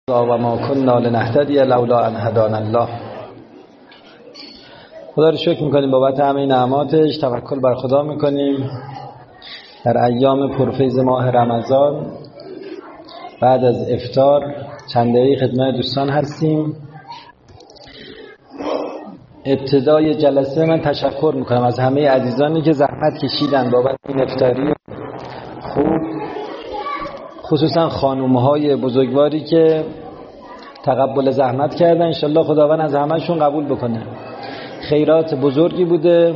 و ما کنا لنهتدی لولا ان هدانا الله. خدا رو شکر میکنیم بابت همه نعماتش، توکل بر خدا میکنیم. در ایام پرفیض ماه رمضان بعد از افطار چند دقیقه خدمت دوستان هستیم. ابتدای جلسه من تشکر میکنم از همه عزیزانی که زحمت کشیدن بابت این افطاری خوب، خصوصا خانومهای بزرگواری که تقبل زحمت کردن. انشالله خداوند از همهشون قبول بکنه. خیرات بزرگی بوده.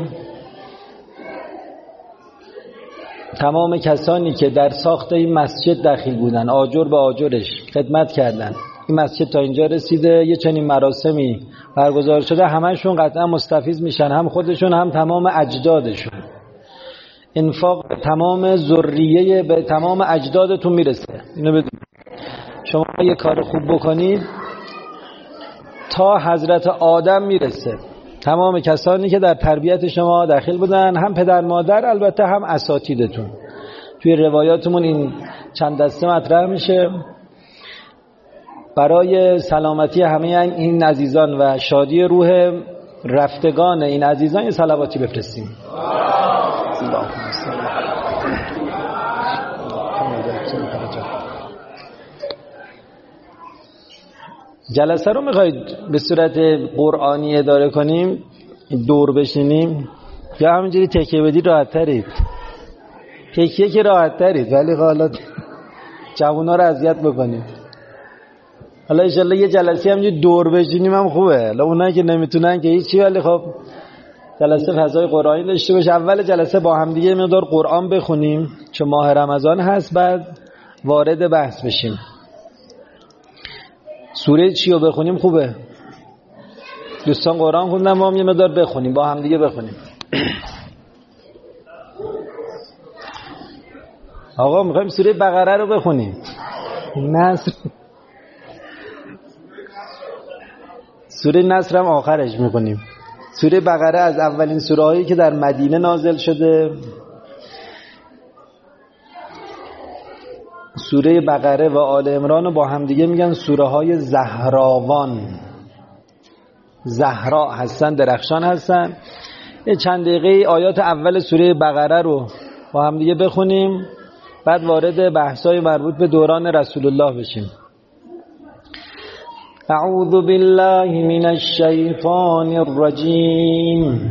تمام کسانی که در ساخت این مسجد دخیل بودن، آجر به آجرش خدمت کردن، این مسجد تا اینجا رسیده، یه چنین مراسمی برگزار شده، همهشون قطعا مستفیض میشن، هم خودشون هم تمام اجدادشون. انفاق به تمام ذریه، به تمام اجدادتون میرسه. اینو بدون شما یه کار خوب بکنید تا حضرت آدم میرسه. تمام کسانی که در تربیت شما داخل بودن، هم پدر مادر، البته هم اساتیدتون. توی روایاتمون این چند دسته مطرح میشه. برای سلامتی همه این عزیزان و شادی روح رفتگان این عزیزان یه صلواتی بفرستیم. جلسه رو میخواید به صورت قرآنی اداره کنیم، دور بشینیم، یا همینجوری تکیه بدی راحت ترید؟ تکیه که راحت ترید، ولی حالا جوونا رو اذیت بکنیم. حالا انشالله یه جلسه همینجوری دور بشینیم هم خوبه. حالا اونایی که نمیتونن که هیچی، ولی خب جلسه فضای قرآنی داشته باشه. اول جلسه با هم دیگه مقدار قرآن بخونیم چون ماه رمضان هست، بعد وارد بحث بشیم. سوره چی رو بخونیم خوبه؟ دوستان قرآن خوندن، ما هم یه مقدار بخونیم، با هم دیگه بخونیم. آقا میخوایم سوره بقره رو بخونیم. نصر، سوره نصر هم آخرش میخونیم. سوره بقره از اولین سوره هایی که در مدینه نازل شده. سوره بقره و آل عمران رو با هم دیگه میگن سوره های زهراوان. زهرا هستن، درخشان هستن. یه چند دقیقه آیات اول سوره بقره رو با هم دیگه بخونیم، بعد وارد بحث‌های مربوط به دوران رسول الله بشیم. اعوذ بالله من الشیطان الرجیم.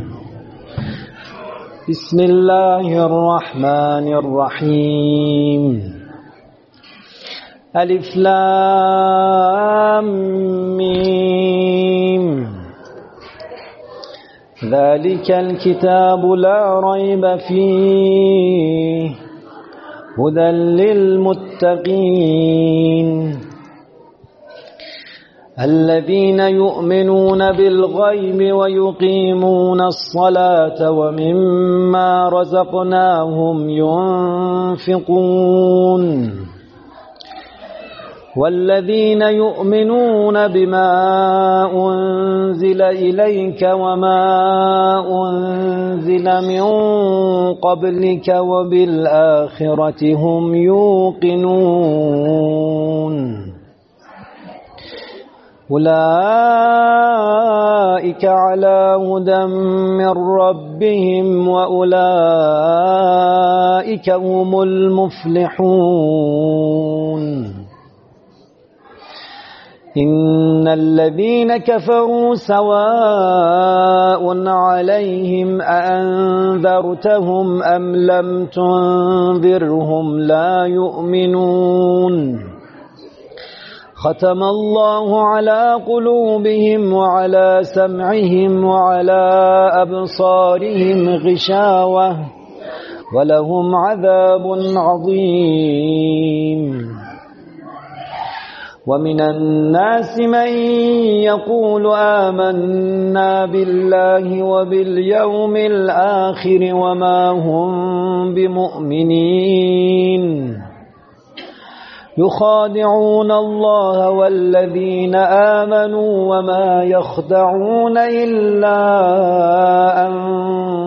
بسم الله الرحمن الرحیم. الف لام میم. ذلك الكتاب لا ريب فيه هدى للمتقين الذين يؤمنون بالغيب ويقيمون الصلاة ومما رزقناهم ينفقون والذين يؤمنون بما أنزل إليك وما أنزل من قبلك وبالآخرة هم يوقنون أولئك على هدى من ربهم وأولئك هم المفلحون إن الذين كفروا سواء عليهم أأنذرتهم أم لم تنذرهم لا يؤمنون ختم الله على قلوبهم وعلى سمعهم وعلى أبصارهم غشاوة ولهم عذاب عظيم ومن الناس من يقول آمنا بالله وباليوم الآخر وما هم بمؤمنين يخادعون الله والذين آمنوا وما يخدعون إلا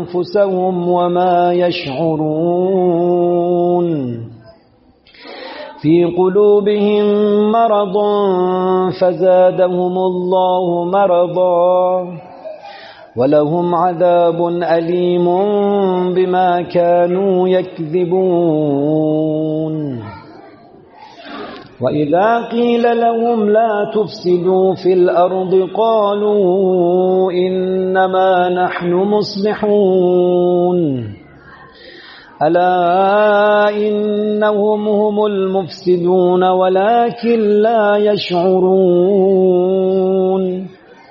أنفسهم وما يشعرون في قلوبهم مرض فزادهم الله مرضا ولهم عذاب أليم بما كانوا يكذبون وإذا قيل لهم لا تفسدوا في الأرض قالوا إنما نحن مصلحون ألا إنهم هم المفسدون ولكن لا يشعرون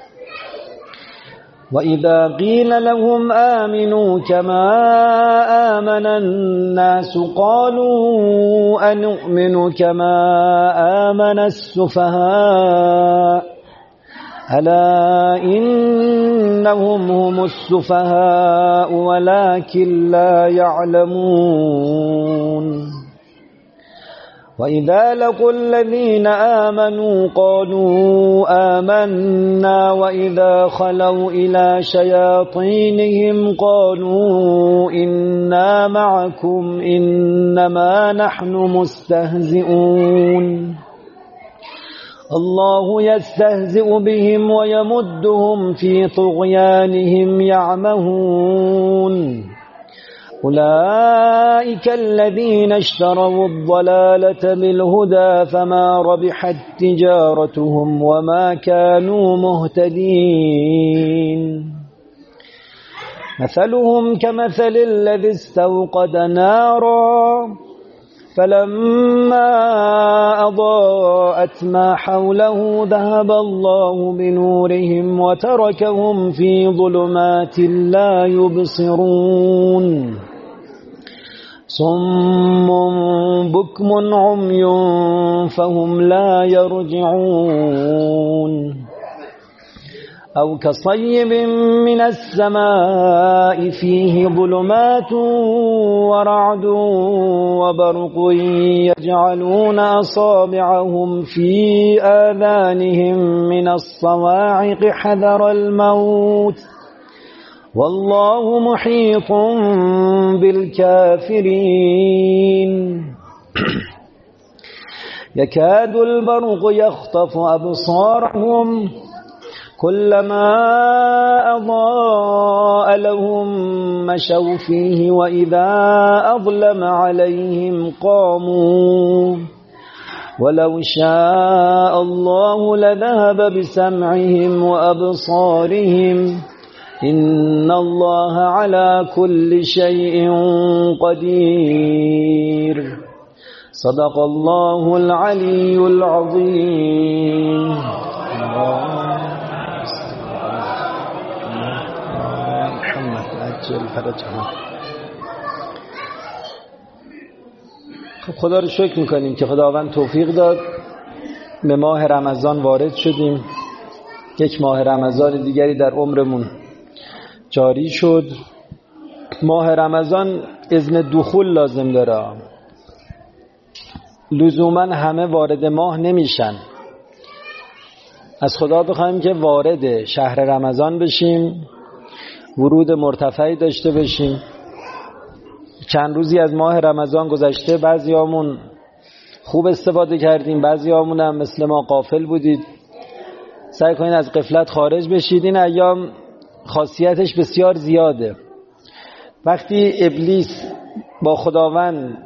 وإذا قيل لهم آمنوا كما آمن الناس قالوا أنؤمن كما آمن السفهاء ألا إنهم هم السفهاء ولكن لا يعلمون وإذا لقوا الذين آمنوا قالوا آمنا وإذا خلوا إلى شياطينهم قالوا إنا معكم إنما نحن مستهزئون الله يستهزئ بهم ويمدهم في طغيانهم يعمهون أولئك الذين اشتروا الضلالة بالهدى فما ربحت تجارتهم وما كانوا مهتدين مثلهم كمثل الذي استوقد نارا فلما أضاءت ما حوله ذهب الله بنورهم وتركهم في ظلمات لا يبصرون صم بكم عمي فهم لا يرجعون أو كصيب من السماء فيه ظلمات ورعد وبرق يجعلون أصابعهم في آذانهم من الصواعق حذر الموت والله محيط بالكافرين يكاد البرق يخطف أبصارهم كلما أضاء لهم مشوا فيه وإذا أظلم عليهم قاموا ولو شاء الله لذهب بسمعهم وأبصارهم إن الله على كل شيء قدير صدق الله العلي العظيم خب خدا رو شکر میکنیم که خداوند توفیق داد به ماه رمضان وارد شدیم یک ماه رمضان دیگری در عمرمون جاری شد ماه رمضان اذن دخول لازم داره لزوما همه وارد ماه نمیشن از خدا بخوایم که وارد شهر رمضان بشیم ورود مرتفعی داشته باشیم چند روزی از ماه رمضان گذشته بعضیامون خوب استفاده کردیم بعضیامون هم مثل ما غافل بودید سعی کنید از غفلت خارج بشید این ایام خاصیتش بسیار زیاده وقتی ابلیس با خداوند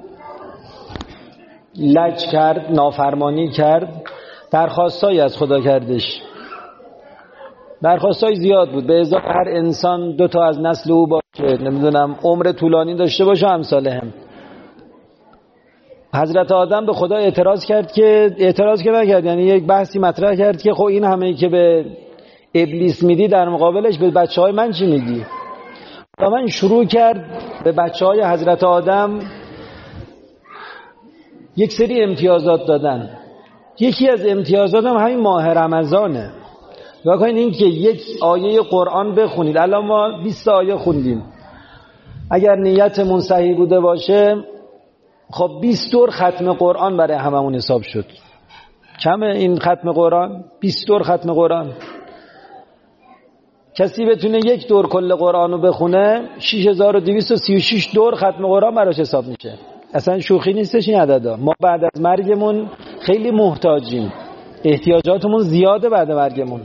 لج کرد نافرمانی کرد درخواستایی از خدا کردش درخواستای زیاد بود به ازای هر انسان 2 تا از نسل او باشه نمیدونم عمر طولانی داشته باشه امثال هم حضرت آدم به خدا اعتراض که نکرد یعنی یک بحثی مطرح کرد که خب این همه که به ابلیس میدی در مقابلش به بچهای من چی میدی و من شروع کرد به بچهای حضرت آدم یک سری امتیازات دادن یکی از امتیازات هم همین ماه رمضانه و کنید این که یک آیه قرآن بخونید الان ما 20 آیه خوندیم اگر نیتمون صحیح بوده باشه خب 20 دور ختم قرآن برای هممون حساب شد کمه این ختم قرآن 20 دور ختم قرآن کسی بتونه 1 دور کل قرآن رو بخونه 6236 دور ختم قرآن براش حساب میشه اصلا شوخی نیستش این عددا. ما بعد از مرگمون خیلی محتاجیم، احتیاجاتمون زیاده بعد مرگمون.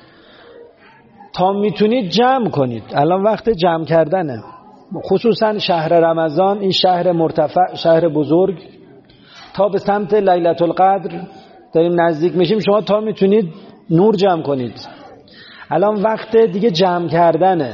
تا میتونید جمع کنید، الان وقت جمع کردنه، خصوصا شهر رمضان، این شهر مرتفع، شهر بزرگ، تا به سمت لیلة القدر داریم نزدیک میشیم. شما تا میتونید نور جمع کنید. الان وقت دیگه جمع کردنه.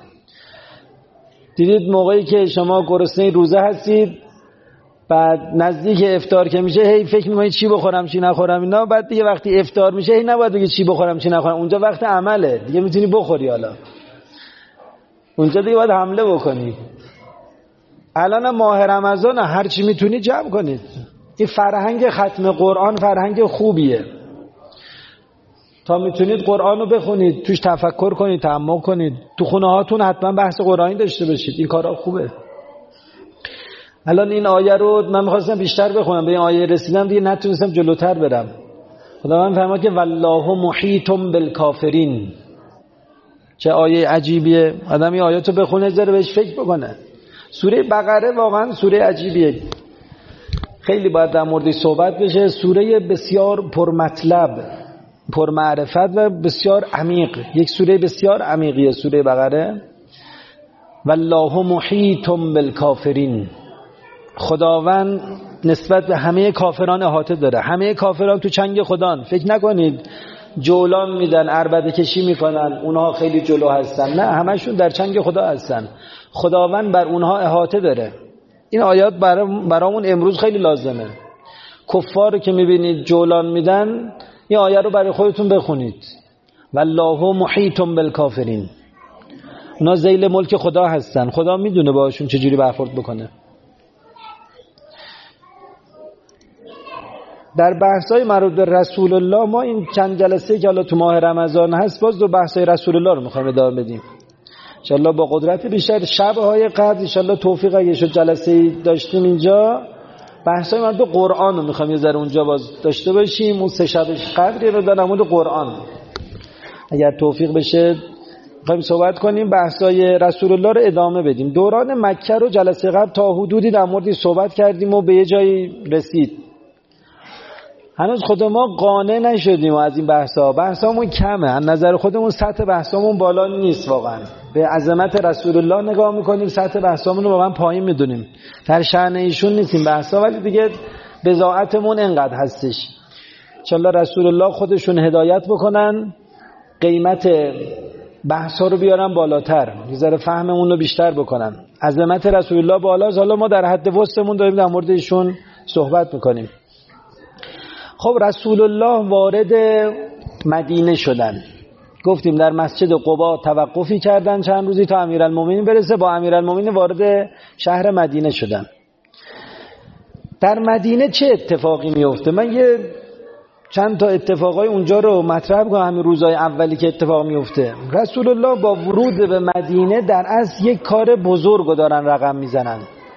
دیدید موقعی که شما گرسنه روزه هستید، بعد نزدیک افطار که میشه هی فکر میکنید چی بخورم چی نخورم اینا، بعد دیگه وقتی افطار میشه هی نباید بگید چی بخورم چی نخورم، اونجا وقت عمله دیگه، میتونی بخوری. حالا اونجا دیگه باید حمله بکنی. الان ماه رمضان، هر چی میتونید جمع کنید. این فرهنگ ختم قرآن فرهنگ خوبیه. تا میتونید قرآن رو بخونید، توش تفکر کنید، تعمق کنید. تو خونه هاتون حتما بحث قرآنی داشته باشید. این کارا خوبه. الان این آیه رو من می‌خواستم بیشتر بخونم، به این آیه رسیدم دیگه نتونستم جلوتر برم. خداوند فرمود که والله محیط بالکافرین. چه آیه عجیبیه. آدم این آیاتو بخونه ذره بهش فکر بکنه. سوره بقره واقعا سوره عجیبیه. خیلی باید در موردش صحبت بشه. سوره بسیار پرمطلب، پرمعرفت و بسیار عمیق. یک سوره بسیار عمیقیه سوره بقره. والله محیط بالکافرین. خداوند نسبت به همه کافران احاطه داره. همه کافران تو چنگ خدان. فکر نکنید جولان میدن، عربده کشی میکنن، اونها خیلی جلو هستن. نه، همشون در چنگ خدا هستن. خداوند بر اونها احاطه داره. این آیات برامون امروز خیلی لازمه. کفار که میبینید جولان میدن، این آیه رو برای خودتون بخونید. والله محیط بالکافرین. اونا ذیل ملک خدا هستن. خدا میدونه باشون چجوری برخورد بکنه. در بحث‌های مربوط به رسول الله، ما این چند جلسه که حالا تو ماه رمضان هست، باز دو بحث‌های رسول الله رو می‌خوایم ادامه بدیم. ان شاءالله با قدرت بیشتر. شب‌های قدر ان شاءالله توفیق اگه شد جلسه‌ای داشتیم اینجا، بحث‌های مربوط به قرآن رو می‌خوایم یه ذره اونجا باز داشته باشیم. اون سه شب قدری رو در مورد قرآن اگر توفیق بشه می‌خوایم صحبت کنیم. بحث‌های رسول الله رو ادامه بدیم. دوران مکه رو جلسه قبل تا حدودی در موردش صحبت کردیم و به یه جایی رسید. هنوز خود ما قانع نشدیم از این بحثامون کمه. از نظر خودمون سطح بحثامون بالا نیست. واقعا به عظمت رسول الله نگاه میکنیم، سطح بحثامون رو واقعا پایین میدونیم. در شأن ایشون نیستیم بحثا، ولی دیگه بضاعتمون انقدر هستش. انشالله رسول الله خودشون هدایت بکنن، قیمت بحثا رو بیارن بالاتر، یه ذره فهممون رو بیشتر بکنن. عظمت رسول الله بالاست. حالا ما در حد وسطمون داریم در مورد ایشون صحبت میکنیم. خب رسول الله وارد مدینه شدن. گفتیم در مسجد قبا توقفی کردن چند روزی تا امیرالمومنین برسه. با امیرالمومنین وارد شهر مدینه شدن. در مدینه چه اتفاقی میفته؟ من یه چند تا اتفاقای اونجا رو مطرح کنم. همین روزهای اولی که اتفاق میفته، رسول الله با ورود به مدینه در اصل یک کار بزرگ رو دارن رقم میزنن.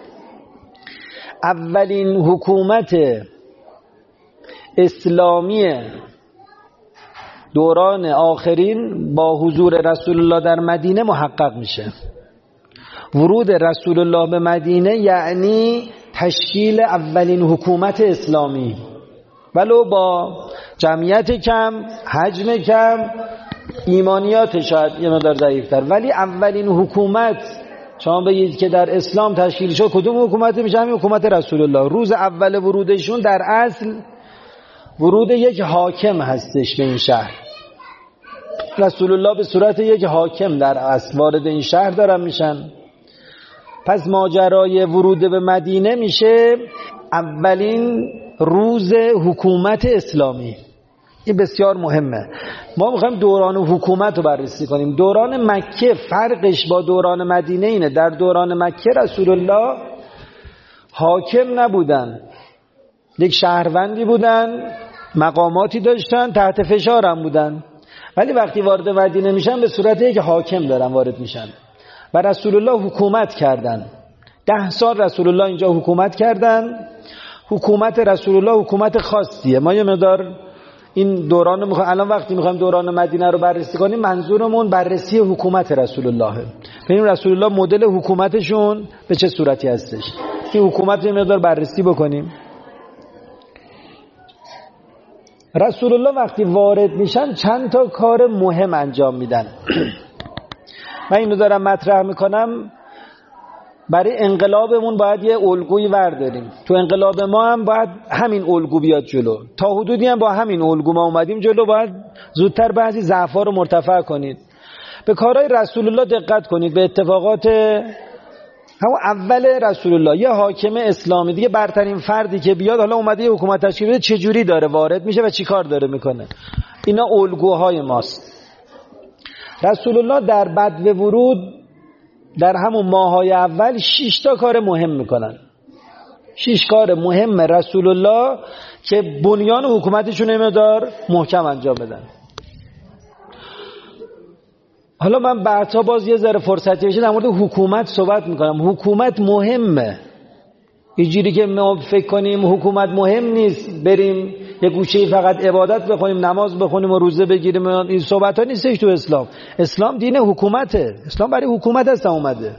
اولین حکومت اسلامی دوران آخرین با حضور رسول الله در مدینه محقق میشه. ورود رسول الله به مدینه یعنی تشکیل اولین حکومت اسلامی، ولو با جمعیت کم، حجم کم، ایمانیات شاید یه مقدار ضعیف‌تر، ولی اولین حکومت شما بگید که در اسلام تشکیل شد کدوم حکومت میشه؟ همین حکومت رسول الله. روز اول ورودشون در اصل ورود یک حاکم هستش به این شهر. رسول الله به صورت یک حاکم در اصل وارد این شهر دارن میشن. پس ماجرای ورود به مدینه میشه اولین روز حکومت اسلامی. این بسیار مهمه. ما میخوایم دوران حکومت رو بررسی کنیم. دوران مکه فرقش با دوران مدینه اینه. در دوران مکه رسول الله حاکم نبودن، یک شهروندی بودن، مقاماتی داشتن، تحت فشار هم بودن، ولی وقتی وارد مدینه میشن به صورت یک حاکم دارن وارد میشن و رسول الله حکومت کردن. 10 سال رسول الله اینجا حکومت کردن. حکومت رسول الله حکومت خاصیه. ما یه مقدار این دوران رو میخوایم الان وقتی میخوایم دوران مدینه رو بررسی کنیم، منظورمون بررسی حکومت رسول الله. ببینیم رسول الله مدل حکومتشون به چه صورتی هستش. بایستی حکومت رو مقدار بررسی بکنیم. رسول الله وقتی وارد میشن چند تا کار مهم انجام میدن. من اینو دارم مطرح میکنم برای انقلابمون باید یه الگویی ورداریم. تو انقلاب ما هم باید همین الگو بیاد جلو. تا حدودی هم با همین الگو ما اومدیم جلو، باید زودتر بعضی ضعف‌ها رو مرتفع کنید. به کارهای رسول الله دقت کنید، به اتفاقات همون اول رسول الله. یه حاکم اسلامی دیگه، برترین فردی که بیاد، حالا اومده یه حکومت تشکیل بده، چه جوری داره وارد میشه و چی کار داره میکنه. اینا الگوهای ماست. رسول الله در بدو ورود در همون ماهای اول 6 تا کار مهم میکنن. 6 کار مهم رسول الله که بنیان حکومتشون مقدار محکم انجام بدن. حالا من بعدها باز یه ذره فرصتی بشه در مورد حکومت صحبت میکنم. حکومت مهمه. اینجوری که ما فکر کنیم حکومت مهم نیست، بریم یه گوشه فقط عبادت بخونیم، نماز بخونیم و روزه بگیریم، این صحبت ها نیستش تو اسلام. اسلام دین حکومته. اسلام برای حکومت هست اومده.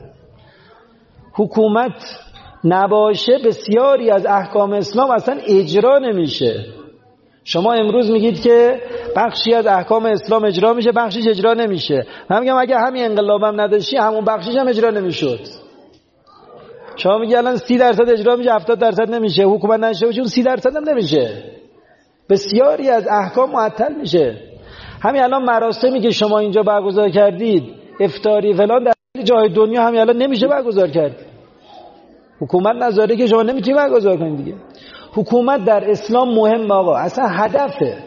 حکومت نباشه بسیاری از احکام اسلام اصلا اجرا نمیشه. شما امروز میگید که بخشی از احکام اسلام اجرا میشه، بخشیش اجرا نمیشه. من میگم اگه همین انقلابم نداشتی همون بخشیش هم اجرا نمیشد. شما میگی الان 30% اجرا میشه، 70% نمیشه. حکومت نشه چون 30% هم نمیشه. بسیاری از احکام معطل میشه. همین الان مراسمی که شما اینجا برگزار کردید، افطاری فلان، در جای دنیا همین الان نمیشه برگزار کرد. حکومت نذاره که شما نمیتونید برگزار کنید دیگه. حکومت در اسلام مهمه آقا، اصلا هدفه.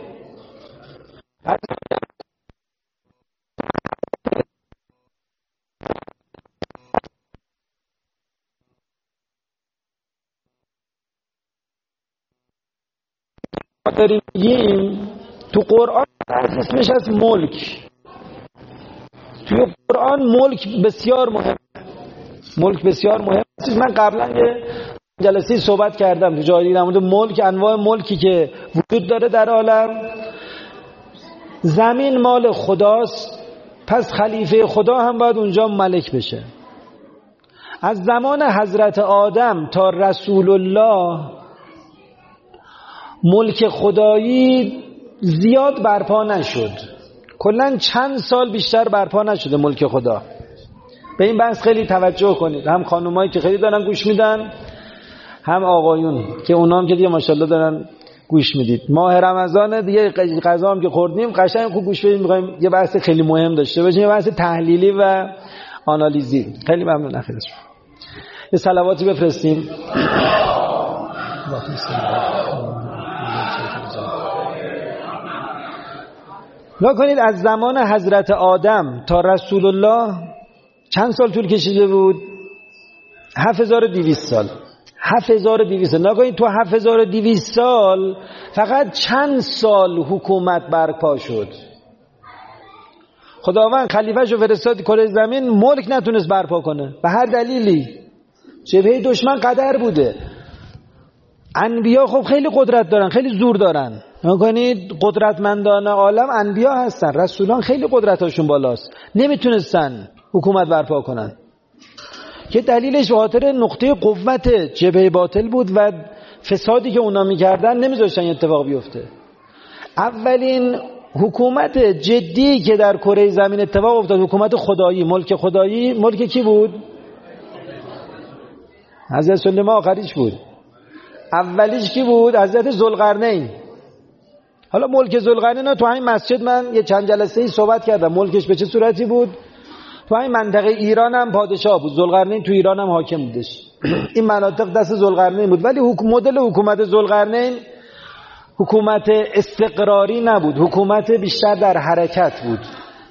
داریم میگیم تو قرآن اسمش از ملک. تو قرآن ملک بسیار مهم. ملک بسیار مهم. من قبلا یه جلسه صحبت کردم تو جایی در مورد ملک، انواع ملکی که وجود داره در عالم. زمین مال خداست، پس خلیفه خدا هم باید اونجا ملک بشه. از زمان حضرت آدم تا رسول الله ملک خدایی زیاد برپا نشد. کلاً چند سال بیشتر برپا نشده ملک خدا. به این بحث خیلی توجه کنید، هم خانومایی که خیلی دارن گوش میدن، هم آقایون که اونام که دیگه ماشاءالله دارن گوش میدید. ماه رمضان دیگه غذا هم که خوردیم قشنگ خوب گوش بدید. می‌خوایم یه بحث خیلی مهم داشته باشیم، یه بحث تحلیلی و آنالیزی. خیلی ممنون اخیرش. یه صلواتی بفرستیم. نکنید از زمان حضرت آدم تا رسول الله چند سال طول کشیده بود؟ 7200 سال. 7200 سال. نکنید تو 7200 سال فقط چند سال حکومت برپا شد. خداوند خلیفه‌شو فرستاد کره زمین، ملک نتونست برپا کنه به هر دلیلی. جبهه دشمن قدر بوده. انبیا خب خیلی قدرت دارن، خیلی زور دارن. نکنید قدرتمندان عالم انبیا هستن، رسولان خیلی قدرتاشون بالاست، نمیتونستن حکومت برپا کنن. که دلیلش خاطر نقطه قوت جبهه باطل بود و فسادی که اونا میکردن نمیذاشتن اتفاق بیفته. اولین حکومت جدی که در کره زمین اتفاق افتاد حکومت خدایی، ملک خدایی، ملک کی بود؟ حضرت سلیمان آخریش بود. اولیش کی بود؟ حضرت ذوالقرنین. حالا ملک ذوالقرنین تو همین مسجد من یه چند جلسه ای صحبت کردم ملکش به چه صورتی بود. تو همین منطقه ایران هم پادشاه بود. ذوالقرنین تو ایران هم حاکم بودش. این مناطق دست ذوالقرنین بود، ولی مدل حکومت ذوالقرنین حکومت استقراری نبود، حکومت بیشتر در حرکت بود.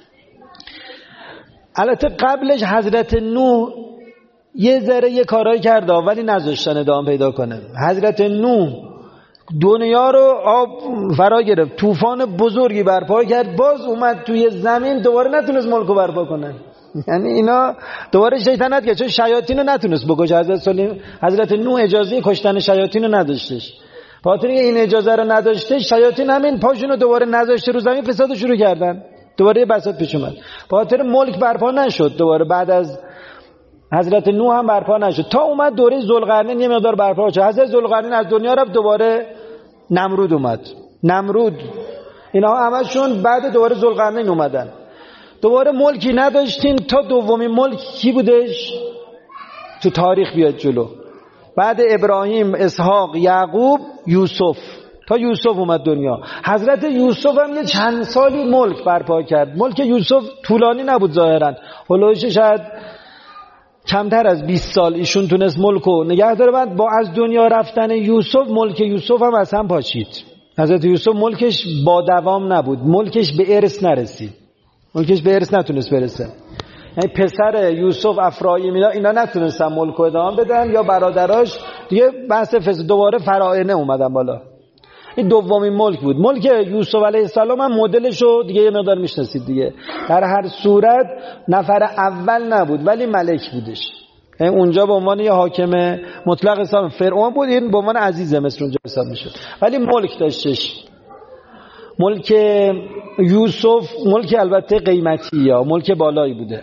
البته قبلش حضرت نوح یه ذره یه کارایی کرده ولی نذاشتن ادامه پیدا کنه. حضرت نوح دنیا رو آب فرا گرفت، طوفان بزرگی برپا کرد، باز اومد توی زمین دوباره نتونست ملکو برپا کنه. یعنی اینا دوباره شیطنت کرد، چون شیاطین رو نتونست بکشه. حضرت نوح اجازه کشتن شیاطین رو نداشتش. خاطر اینکه این اجازه رو نداشته، شیاطین همین پاشون رو دوباره نذاشته رو زمین، فساد شروع کردن. دوباره بساط پیش اومد. خاطر ملک برپا نشد. دوباره بعد از حضرت نوح هم برپا نشد تا اومد دوره ذوالقرنین یه مقدار برپا شد. حضرت ذوالقرنین از دنیا رفت، دوباره نمرود اومد. نمرود اینا همشون بعد دوباره ذوالقرنین اومدن. دوباره ملکی نداشتیم تا دومین ملک کی بودش تو تاریخ بیاد جلو؟ بعد ابراهیم، اسحاق، یعقوب، یوسف، تا یوسف اومد دنیا. حضرت یوسف هم یه چند سالی ملک برپا کرد. ملک یوسف طولانی نبود ظاهرا، هلوش شاید کمتر از 20 سال ایشون تونست ملکو نگه داره. بعد با از دنیا رفتن یوسف ملک یوسف هم از هم پاشید. حضرت یوسف ملکش با دوام نبود، ملکش به ارث نرسید، ملکش به ارث نتونست برسه. یعنی پسر یوسف افرایم اینا نتونستن ملک ادامه بدن، یا برادراش دیگه بحث دوباره فراعنه اومدن بالا. این دومین ملک بود. ملک یوسف علیه السلام هم مدلشو دیگه یه مقدار میشناسید دیگه. در هر صورت نفر اول نبود ولی ملک بودش. یعنی اونجا به عنوان یه حاکم مطلق حساب فرعون بود، این به عنوان عزیزه مثل اونجا حساب میشد، ولی ملک داشتش. ملک یوسف ملک البته قیمتی یا ملک بالایی بوده.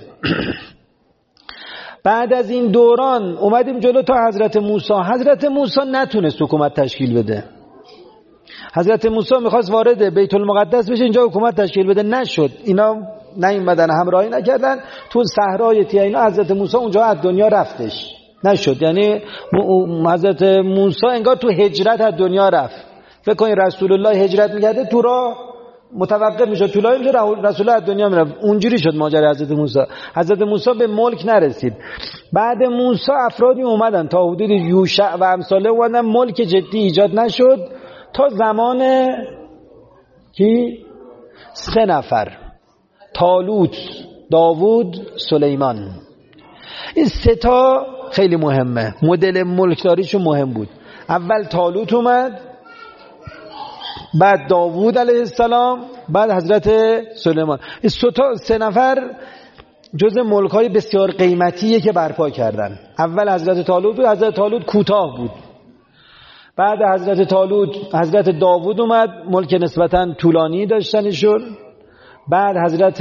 بعد از این دوران اومدیم جلو تا حضرت موسی. حضرت موسی نتونست حکومت تشکیل بده. حضرت موسی میخواست وارد بیت المقدس بشه، اینجا حکومت تشکیل بده، نشد. اینا نیومدن، همراهی نکردن. تو صحرای تیه اینا حضرت موسی اونجا از دنیا رفتش، نشد. یعنی حضرت موسی انگار تو هجرت از دنیا رفت. فکر کنید رسول الله هجرت میکرده، تو راه متوقف میشد، طولایی میشد، رسول الله از دنیا میرفت. اونجوری شد ماجرای حضرت موسی. حضرت موسی به ملک نرسید. بعد موسی افرادی اومدن تا حدود یوشع و امثاله اومدن، ملک جدی ایجاد نشد تا زمان کی 3 نفر: طالوت، داوود، سلیمان. این 3 تا خیلی مهمه، مدل ملکداریشون مهم بود. اول طالوت اومد، بعد داوود علیه السلام، بعد حضرت سلیمان. این 3 نفر جز ملک‌های بسیار قیمتیه که برپا کردن. اول حضرت طالوت بود. حضرت طالوت کوتاه بود. بعد حضرت داوود اومد، ملک نسبتاً طولانی داشتنشون. بعد حضرت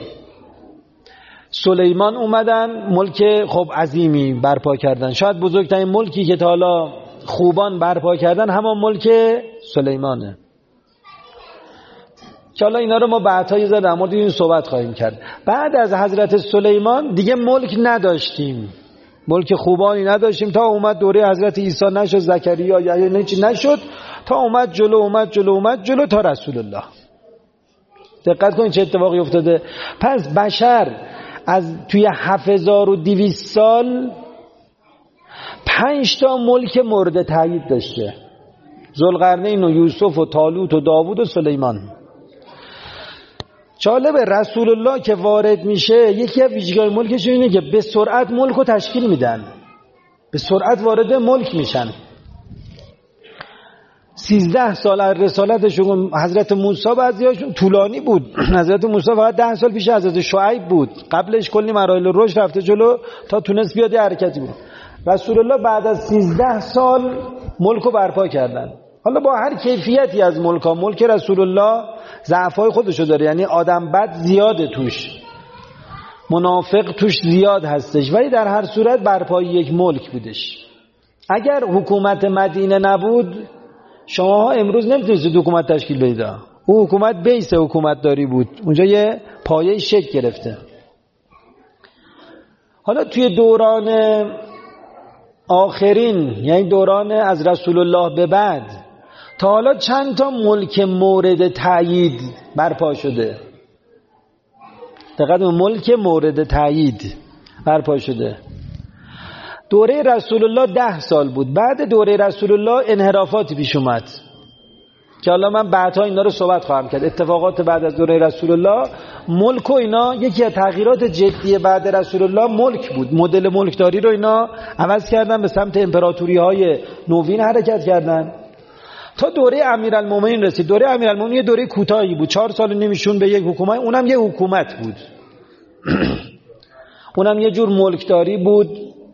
سلیمان اومدن، ملک خب عظیمی برپا کردن. شاید بزرگترین ملکی که تا حالا خوبان برپا کردن همان ملک سلیمانه. که حالا اینا رو ما بعدها یه ذره در مورد این صحبت خواهیم کرد. بعد از حضرت سلیمان دیگه ملک نداشتیم، ملک خوبانی نداشتیم تا اومد دوره حضرت عیسی، نشد زکریا یا نشد، تا اومد جلو تا رسول الله. دقت کنید چه اتفاقی افتاده. پس بشر از توی 7200 سال 5 تا ملک مورد تایید داشته: ذوالقرنین و یوسف و طالوت و داوود و سلیمان. جالبه رسول الله که وارد میشه، یکی از ویژگی‌های ملکش اینه که به سرعت ملک رو تشکیل میدن، به سرعت وارد ملک میشن. 13 سال از رسالتشون حضرت موسی بعضیاشون طولانی بود. حضرت موسی فقط 10 سال پیش حضرت شعیب بود، قبلش کلی مراحل رشد رفته جلو تا تونست بیاد حرکتی بود. رسول الله بعد از 13 سال ملک رو برپا کردن. حالا با هر کیفیتی از ملکا، ملک رسول الله ضعفای خودشو داره، یعنی آدم بد زیاده توش، منافق توش زیاد هستش، ولی در هر صورت برپای یک ملک بودش. اگر حکومت مدینه نبود شما امروز نمیتونید حکومت تشکیل بدید. او حکومت بیس حکومت داری بود، اونجا یه پایه شکل گرفته. حالا توی دوران آخرین، یعنی دوران از رسول الله به بعد، تا حالا چند تا ملک مورد تایید برپا شده؟ دقیقاً ملک مورد تایید برپا شده. دوره رسول الله 10 سال بود. بعد دوره رسول الله انحرافاتی پیش اومد که حالا من بعدها اینا رو صحبت خواهم کرد. اتفاقات بعد از دوره رسول الله، ملک و اینا، یکی از تغییرات جدی بعد رسول الله ملک بود. مدل ملکداری رو اینا عوض کردن، به سمت امپراتوری های نوین حرکت کردن تا دوره امیرالمومنین رسید. دوره امیرالمومنین یه دوره کوتاهی بود، 4 سال و نیمشون به یک حکومت، اونم یه حکومت بود اونم یه جور ملکداری بود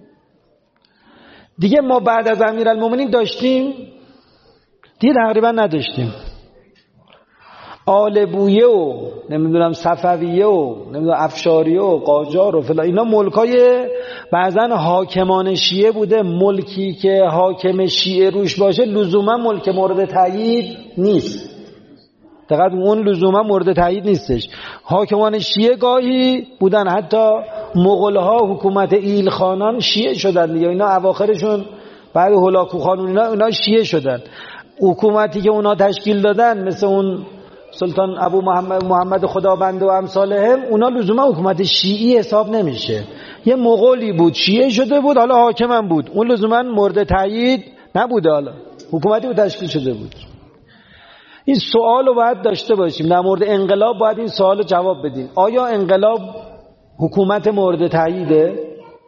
دیگه. ما بعد از امیرالمومنین داشتیم دیگه تقریبا نداشتیم. آل بویه و نمیدونم صفویه و نمیدونم افشاریه و قاجار و فلان، اینا ملکای بعضن حاکمان شیعه بوده. ملکی که حاکم شیعه روش باشه لزوما ملک مورد تایید نیست. دقیقاً اون لزوما مورد تایید نیستش. حاکمان شیعه گاهی بودن، حتی مغول‌ها حکومت ایلخانان شیعه شدن دیگه. اینا اواخرشون بعد هولاکو خانون اینا شیعه شدن. حکومتی که اونا تشکیل دادن مثل اون سلطان ابو محمد خدابنده و امثالهم، اونا لزوما حکومت شیعی حساب نمیشه. یه مغولی بود شیعه شده بود، حالا حاکمم بود، اون لزوما مورد تایید نبوده. حالا حکومتی بود تشکیل شده بود. این سوال رو باید داشته باشیم. در مورد انقلاب باید این سوال رو جواب بدیم. آیا انقلاب حکومت مورد تاییده؟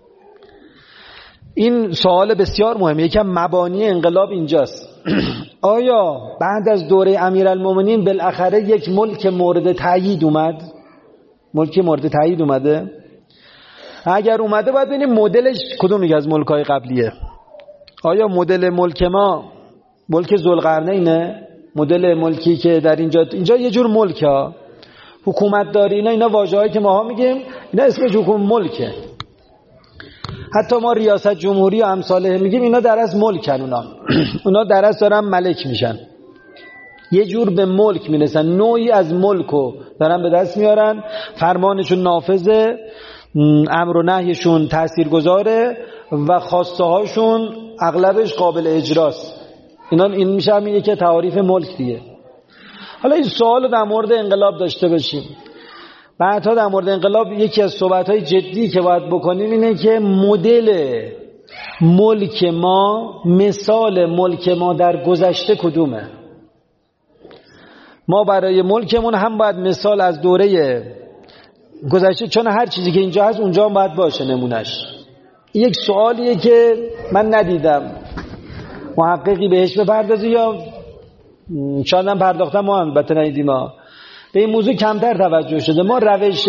این سوال بسیار مهمه. یکم مبانی انقلاب اینجاست. آیا بعد از دوره امیرالمومنین بالاخره یک ملک مورد تایید اومد؟ ملک مورد تایید اومده؟ اگر اومده باید ببینیم مدلش کدوم یک از ملک‌های قبلیه. آیا مدل ملک ما ملک ذوالقرنینه؟ مدل ملکی که در اینجا یه جور ملک ها، حکومت داری، اینا واژه‌هایی که ماها میگیم اینا اسمش حکومت ملکه. حتی ما ریاست جمهوری و امثاله میگیم، اینا در اصل ملکن. اونا در اصل دارن ملک میشن، یه جور به ملک میرسن، نوعی از ملکو دارن به دست میارن. فرمانشون نافذه، امر و نهیشون تاثیرگذاره و خواسته هاشون اغلبش قابل اجراست. این میشه همین یکی تعاریف ملک دیگه. حالا این سوال رو در مورد انقلاب داشته باشیم. بعدها در مورد انقلاب یکی از صحبت‌های جدی که باید بکنیم اینه که مدل ملک ما، مثال ملک ما در گذشته کدومه. ما برای ملکمون هم باید مثال از دوره گذشته، چون هر چیزی که اینجا هست اونجا هم باید باشه نمونش. یک سوالیه که من ندیدم محققی بهش بپردازه، یا شاید هم پرداختم، ما البته ندیدیم. ما به این موضوع کمتر توجه شده. ما روش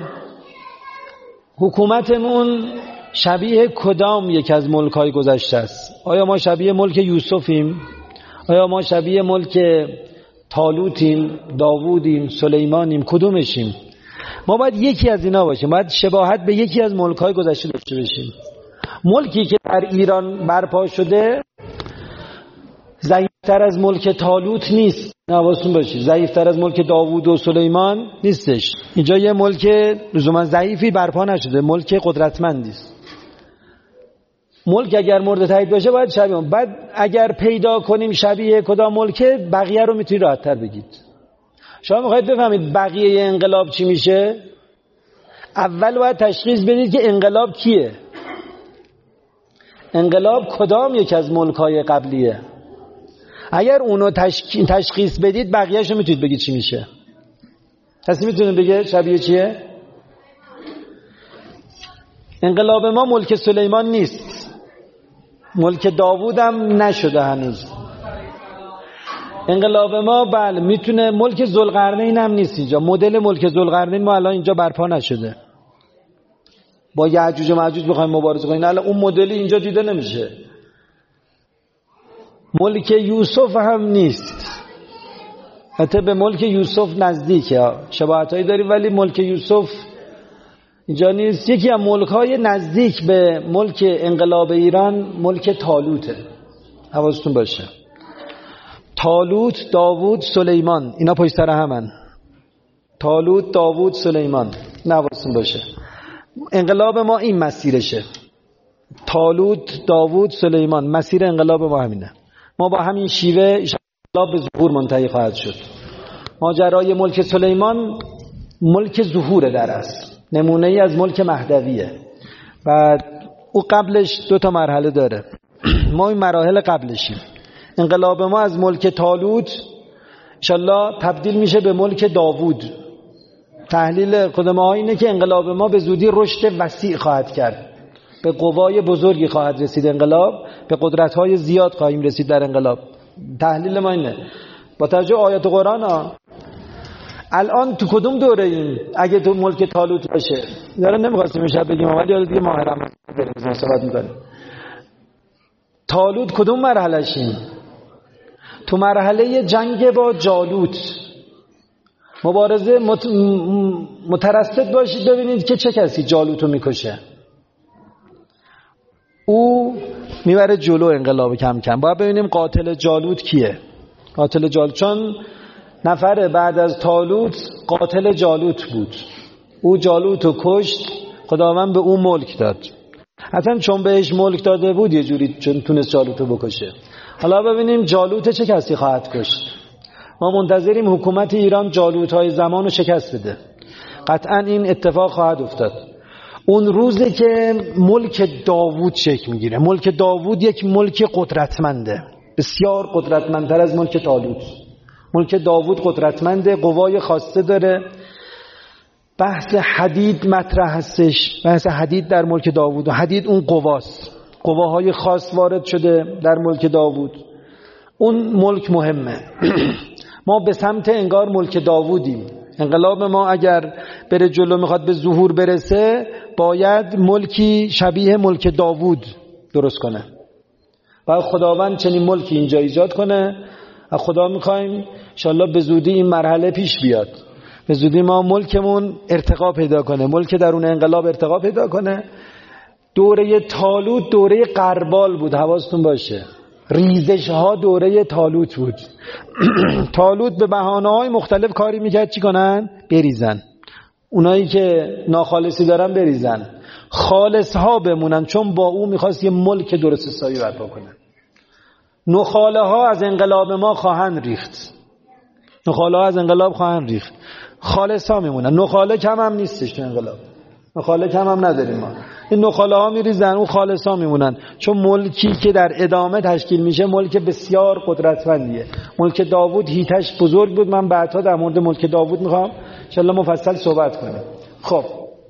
حکومتمون شبیه کدام یک از ملک‌های گذشته است؟ آیا ما شبیه ملک یوسفیم؟ آیا ما شبیه ملک طالوتیم، داوودیم، سلیمانیم؟ کدومشیم؟ ما باید یکی از اینا باشیم، باید شباهت به یکی از ملک‌های گذشته داشته باشیم. ملکی که در ایران برپا شده ضعیفتر از ملک طالوت نیست، حواستون باشه، ضعیفتر از ملک داوود و سلیمان نیستش. اینجا یه ملک لزوما ضعیفی برپا نشده، ملک قدرتمندی است. ملک اگر مورد تایید باشه باید شبیه اون. بعد اگر پیدا کنیم شبیه کدام ملک، بقیه رو میتونید راحت‌تر بگید. شما میخواید بفهمید بقیه انقلاب چی میشه؟ اول باید تشخیص بدید که انقلاب کیه، انقلاب کدام یک از ملک‌های قبلیه. اگر اونو تشخیص بدید بقیه‌شو میتونید بگید چی میشه. کسی میتونه بگه شبیه چیه؟ انقلاب ما ملک سلیمان نیست، ملک داوود هم نشده هنوز. انقلاب ما بله میتونه ملک ذوالقرنین هم نیست. اینجا مدل ملک ذوالقرنین ما الان اینجا برپا نشده. با یأجوج و مأجوج بخوایم مبارزه کنیم الان اون مدلی اینجا دیده نمیشه. ملک یوسف هم نیست، حتی به ملک یوسف نزدیکه، شباهتایی داریم ولی ملک یوسف اینجا نیست. یکی از ملک‌های نزدیک به ملک انقلاب ایران ملک طالوته. حواستون باشه، طالوت، داوود، سلیمان، اینا پشت سر همن. طالوت، داوود، سلیمان، حواستون باشه. انقلاب ما این مسیرشه، طالوت، داوود، سلیمان، مسیر انقلاب ما همینه. ما با همین شیوه انقلاب به ظهور منتهی خواهد شد. ماجرای ملک سلیمان ملک ظهوره، در اصل نمونه ای از ملک مهدویه و او قبلش 2 مرحله داره. ما این مراحل قبلشیم. انقلاب ما از ملک طالوت انشالله تبدیل میشه به ملک داوود. تحلیل خود ما اینه که انقلاب ما به زودی رشد وسیع خواهد کرد، به قوای بزرگی خواهد رسید انقلاب، به قدرت‌های زیاد خواهیم رسید در انقلاب. تحلیل ما اینه با توجه آیات قرآن. الان تو کدوم دوره ایم؟ اگه تو ملک طالوت باشه داره نمیخواستیم امشب بگیم ولی حالا دیگه ماهرم بریم صحبت می‌کنیم. طالوت کدوم مرحله شیم؟ تو مرحله جنگ با جالوت. مبارزه مترصد باشید ببینید که چه کسی جالوتو میکشه. او میبره جلو انقلاب کم کم. باید ببینیم قاتل جالوت کیه. قاتل جالوت، چون نفر بعد از طالوت قاتل جالوت بود. او جالوتو کشت، خداوند به او ملک داد. اصلا چون بهش ملک داده بود یه جوری چون تونست جالوتو بکشه. حالا ببینیم جالوت چه کسی خواهد کشت. ما منتظریم حکومت ایران جالوت‌های زمانو شکست بده. قطعا این اتفاق خواهد افتاد. اون روزی که ملک داوود شکل میگیره. ملک داوود یک ملک قدرتمنده، بسیار قدرتمندتر از ملک طالوت. ملک داوود قدرتمنده، قوای خاصه داره. بحث حدید مطرح هستش، بحث حدید در ملک داوود و حدید اون قواست، قواهای خاص وارد شده در ملک داوود. اون ملک مهمه. ما به سمت انگار ملک داوودیم. انقلاب ما اگر بره جلو میخواد به ظهور برسه باید ملکی شبیه ملک داوود درست کنه. و خداوند چنین ملکی اینجا ایجاد کنه. و خدا میخوایم انشالله به زودی این مرحله پیش بیاد، به زودی ما ملکمون ارتقا پیدا کنه، ملک درون انقلاب ارتقا پیدا کنه. دوره طالوت دوره غربال بود، حواستون باشه. ریزش ها دوره طالوت بود. طالوت به بهانه‌های مختلف کاری میکرد چی کنن؟ بریزن. اونایی که ناخالصی دارن بریزن، خالص ها بمونن، چون با او میخواست یه ملک درست حسابی برپا کنن. نخاله ها از انقلاب ما خواهند ریخت. نخاله ها از انقلاب خواهند ریخت. خالص ها میمونن. نخاله کم هم نیستش تو انقلاب. نخاله کم هم نداریم ما. این نخاله ها میریزن، اون خالص ها میمونن. چون ملکی که در ادامه تشکیل میشه ملک بسیار قدرتمندیه. ملک داوود هیتش بزرگ بود. من بعدها در مورد ملک داوود میخوام انشالله مفصل صحبت کنیم. خب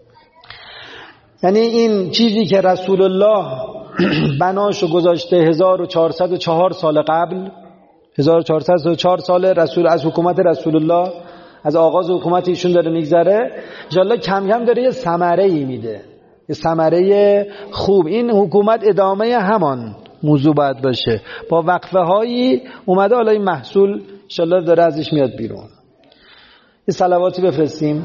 یعنی این چیزی که رسول الله بناشو گذاشته 1404 سال قبل، 1404 سال رسول از حکومت رسول الله، از آغاز حکومت ایشون داره میگذره، انشالله کم کم داره یه ثمره‌ای میده، یه ثمره خوب. این حکومت ادامه همان موضوع باید باشه، با وقفه هایی اومده، حالا این محصول انشالله داره ازش میاد بیرون. یه صلواتی بفرستیم.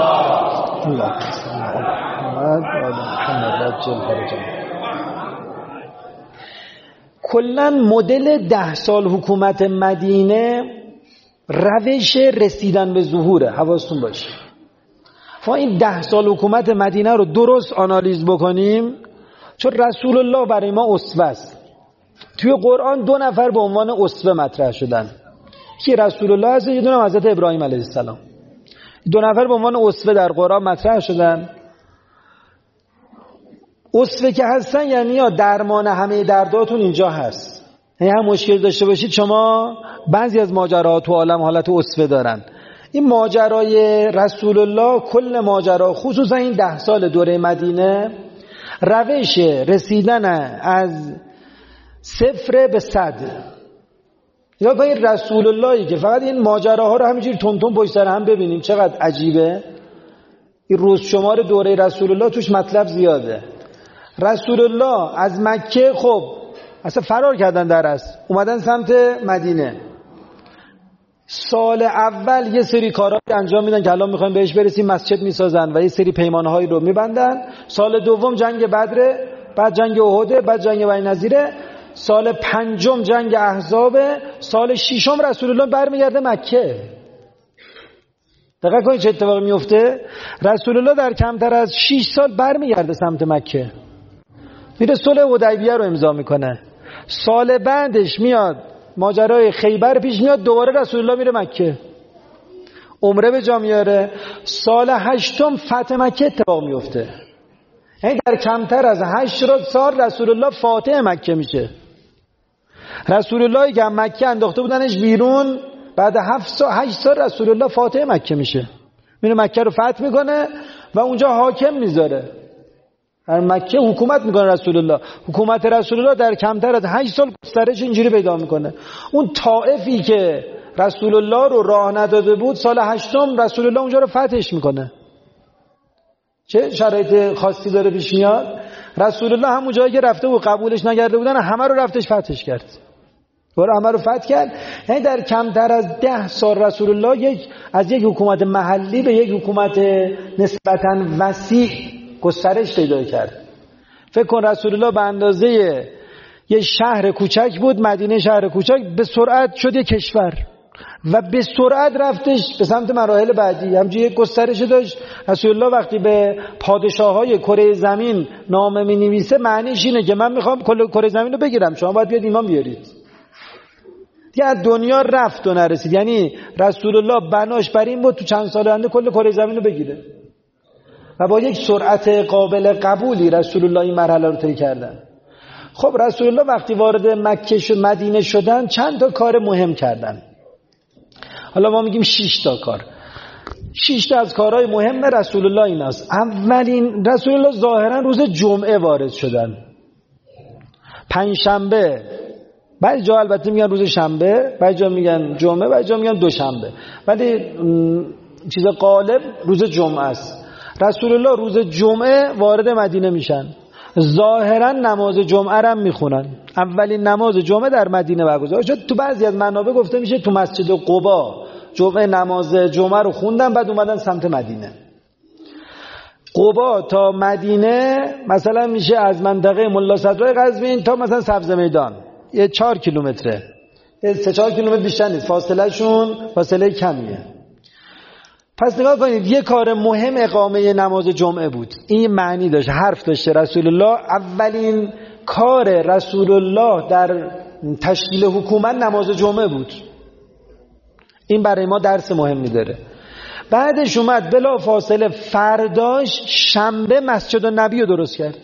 کلاً مدل 10 سال حکومت مدینه روش رسیدن به ظهوره. حواستون باشه ما این 10 سال حکومت مدینه رو درست آنالیز بکنیم، چون رسول الله برای ما اسوه است. توی قرآن 2 نفر به عنوان اسوه مطرح شدن. کی رسول الله هست، یه دونه حضرت ابراهیم علیه السلام. 2 نفر به عنوان اسوه در قرآن مطرح شدن. اسوه که هستن یعنی یا درمان همه درداتون اینجا هست. یعنی هم مشکل داشته باشید شما، بعضی از ماجراها تو عالم حالت اسوه دارن. این ماجرای رسول الله، کل ماجرا خصوصا این 10 سال دوره مدینه، روش رسیدن از 0 به 100. یا با این رسول اللهی که فقط این ماجراها رو همینجوری تون تون پشت سر هم ببینیم چقدر عجیبه. این روز شمار دوره رسول الله توش مطلب زیاده. رسول الله از مکه خب اصلا فرار کردن در است، اومدن سمت مدینه. سال اول یه سری کارا انجام میدن که الان میخوایم بهش برسیم، مسجد میسازن و یه سری پیمانهایی رو میبندن. سال دوم جنگ بدر، بعد جنگ احد، بعد جنگ بنی نضیره. سال 5 جنگ احزاب. سال 6 رسول الله برمیگرده مکه. دقیق کنید چه اتفاقی میفته. رسول الله در کمتر از 6 سال برمیگرده سمت مکه، میره صلح حدیبیه رو امضا میکنه. سال بعدش میاد ماجرای خیبر پیش میاد، دوباره رسول الله میره مکه، عمره به جا میاره. سال 8 فتح مکه اتفاق میفته. یعنی در کمتر از 8 سال رسول الله فاتح مکه میشه. رسول الله که مکه انداخته بودنش بیرون، بعد 8 سال رسول الله فاتح مکه میشه، میره مکه رو فتح میکنه و اونجا حاکم میذاره. در مکه حکومت میکنه رسول الله. حکومت رسول الله در کمتر از 8 سال گسترش اینجوری پیدا میکنه. اون طائفی که رسول الله رو راه نداده بود، سال 8 رسول الله اونجا رو فتحش میکنه. چه شرایط خاصی داره پیش میاد. رسول الله همون جایی که رفته بود قبولش نکرده بودن، همه رو رفتش فتحش کرد. دوباره همه رو فتح کرد. یعنی در کمتر از 10 سال رسول الله از یک حکومت محلی به یک حکومت نسبتاً وسیع گسترش پیدا کرد. فکر کن رسول الله به اندازه یه شهر کوچک بود، مدینه شهر کوچک، به سرعت شد یک کشور و به سرعت رفتش به سمت مراحل بعدی. همچنین یک گسترش داشت. رسول الله وقتی به پادشاه‌های کره زمین نامه می‌نویسه معنیش اینه که من می‌خوام کل کره زمین رو بگیرم، شما باید بیاد ایمان بیارید. دیگه از دنیا رفت و نرسید. یعنی رسول الله بناش بر این بود تو چند سال آینده کل کره زمین رو بگیره و با یک سرعت قابل قبولی رسول الله این مرحله رو طی کردن. خب رسول الله وقتی وارد مکه و مدینه شدن چند تا کار مهم کردن. حالا ما میگیم 6 تا کار. 6 تا از کارهای مهم رسول الله ایناست. اولین، رسول الله ظاهرا روز جمعه وارد شدن. پنجشنبه، بعضی جا البته میگن روز شنبه، بعضی جا میگن جمعه، بعضی جا میگن دوشنبه، ولی چیز غالب روز جمعه است. رسول الله روز جمعه وارد مدینه میشن. ظاهرا نماز جمعه رو میخونن. اولین نماز جمعه در مدینه برگزار شد. تو بعضی از منابع گفته میشه تو مسجد قبا جمعه نماز جمعه رو خوندن، بعد اومدن سمت مدینه. قبا تا مدینه مثلا میشه از منطقه ملا صدرای قزوین تا مثلا سبز میدان، یه 4 کیلومتره، 3-4 کیلومتر بیشتر نیست، فاصله شون فاصله کمیه. پس نگاه کنید، یه کار مهم اقامه نماز جمعه بود. این معنی داشت، حرف داشته رسول الله. اولین کار رسول الله در تشکیل حکومت نماز جمعه بود. این برای ما درس مهمی داره. بعدش اومد بلا فاصله فرداش شنبه مسجد النبی رو درست کرد.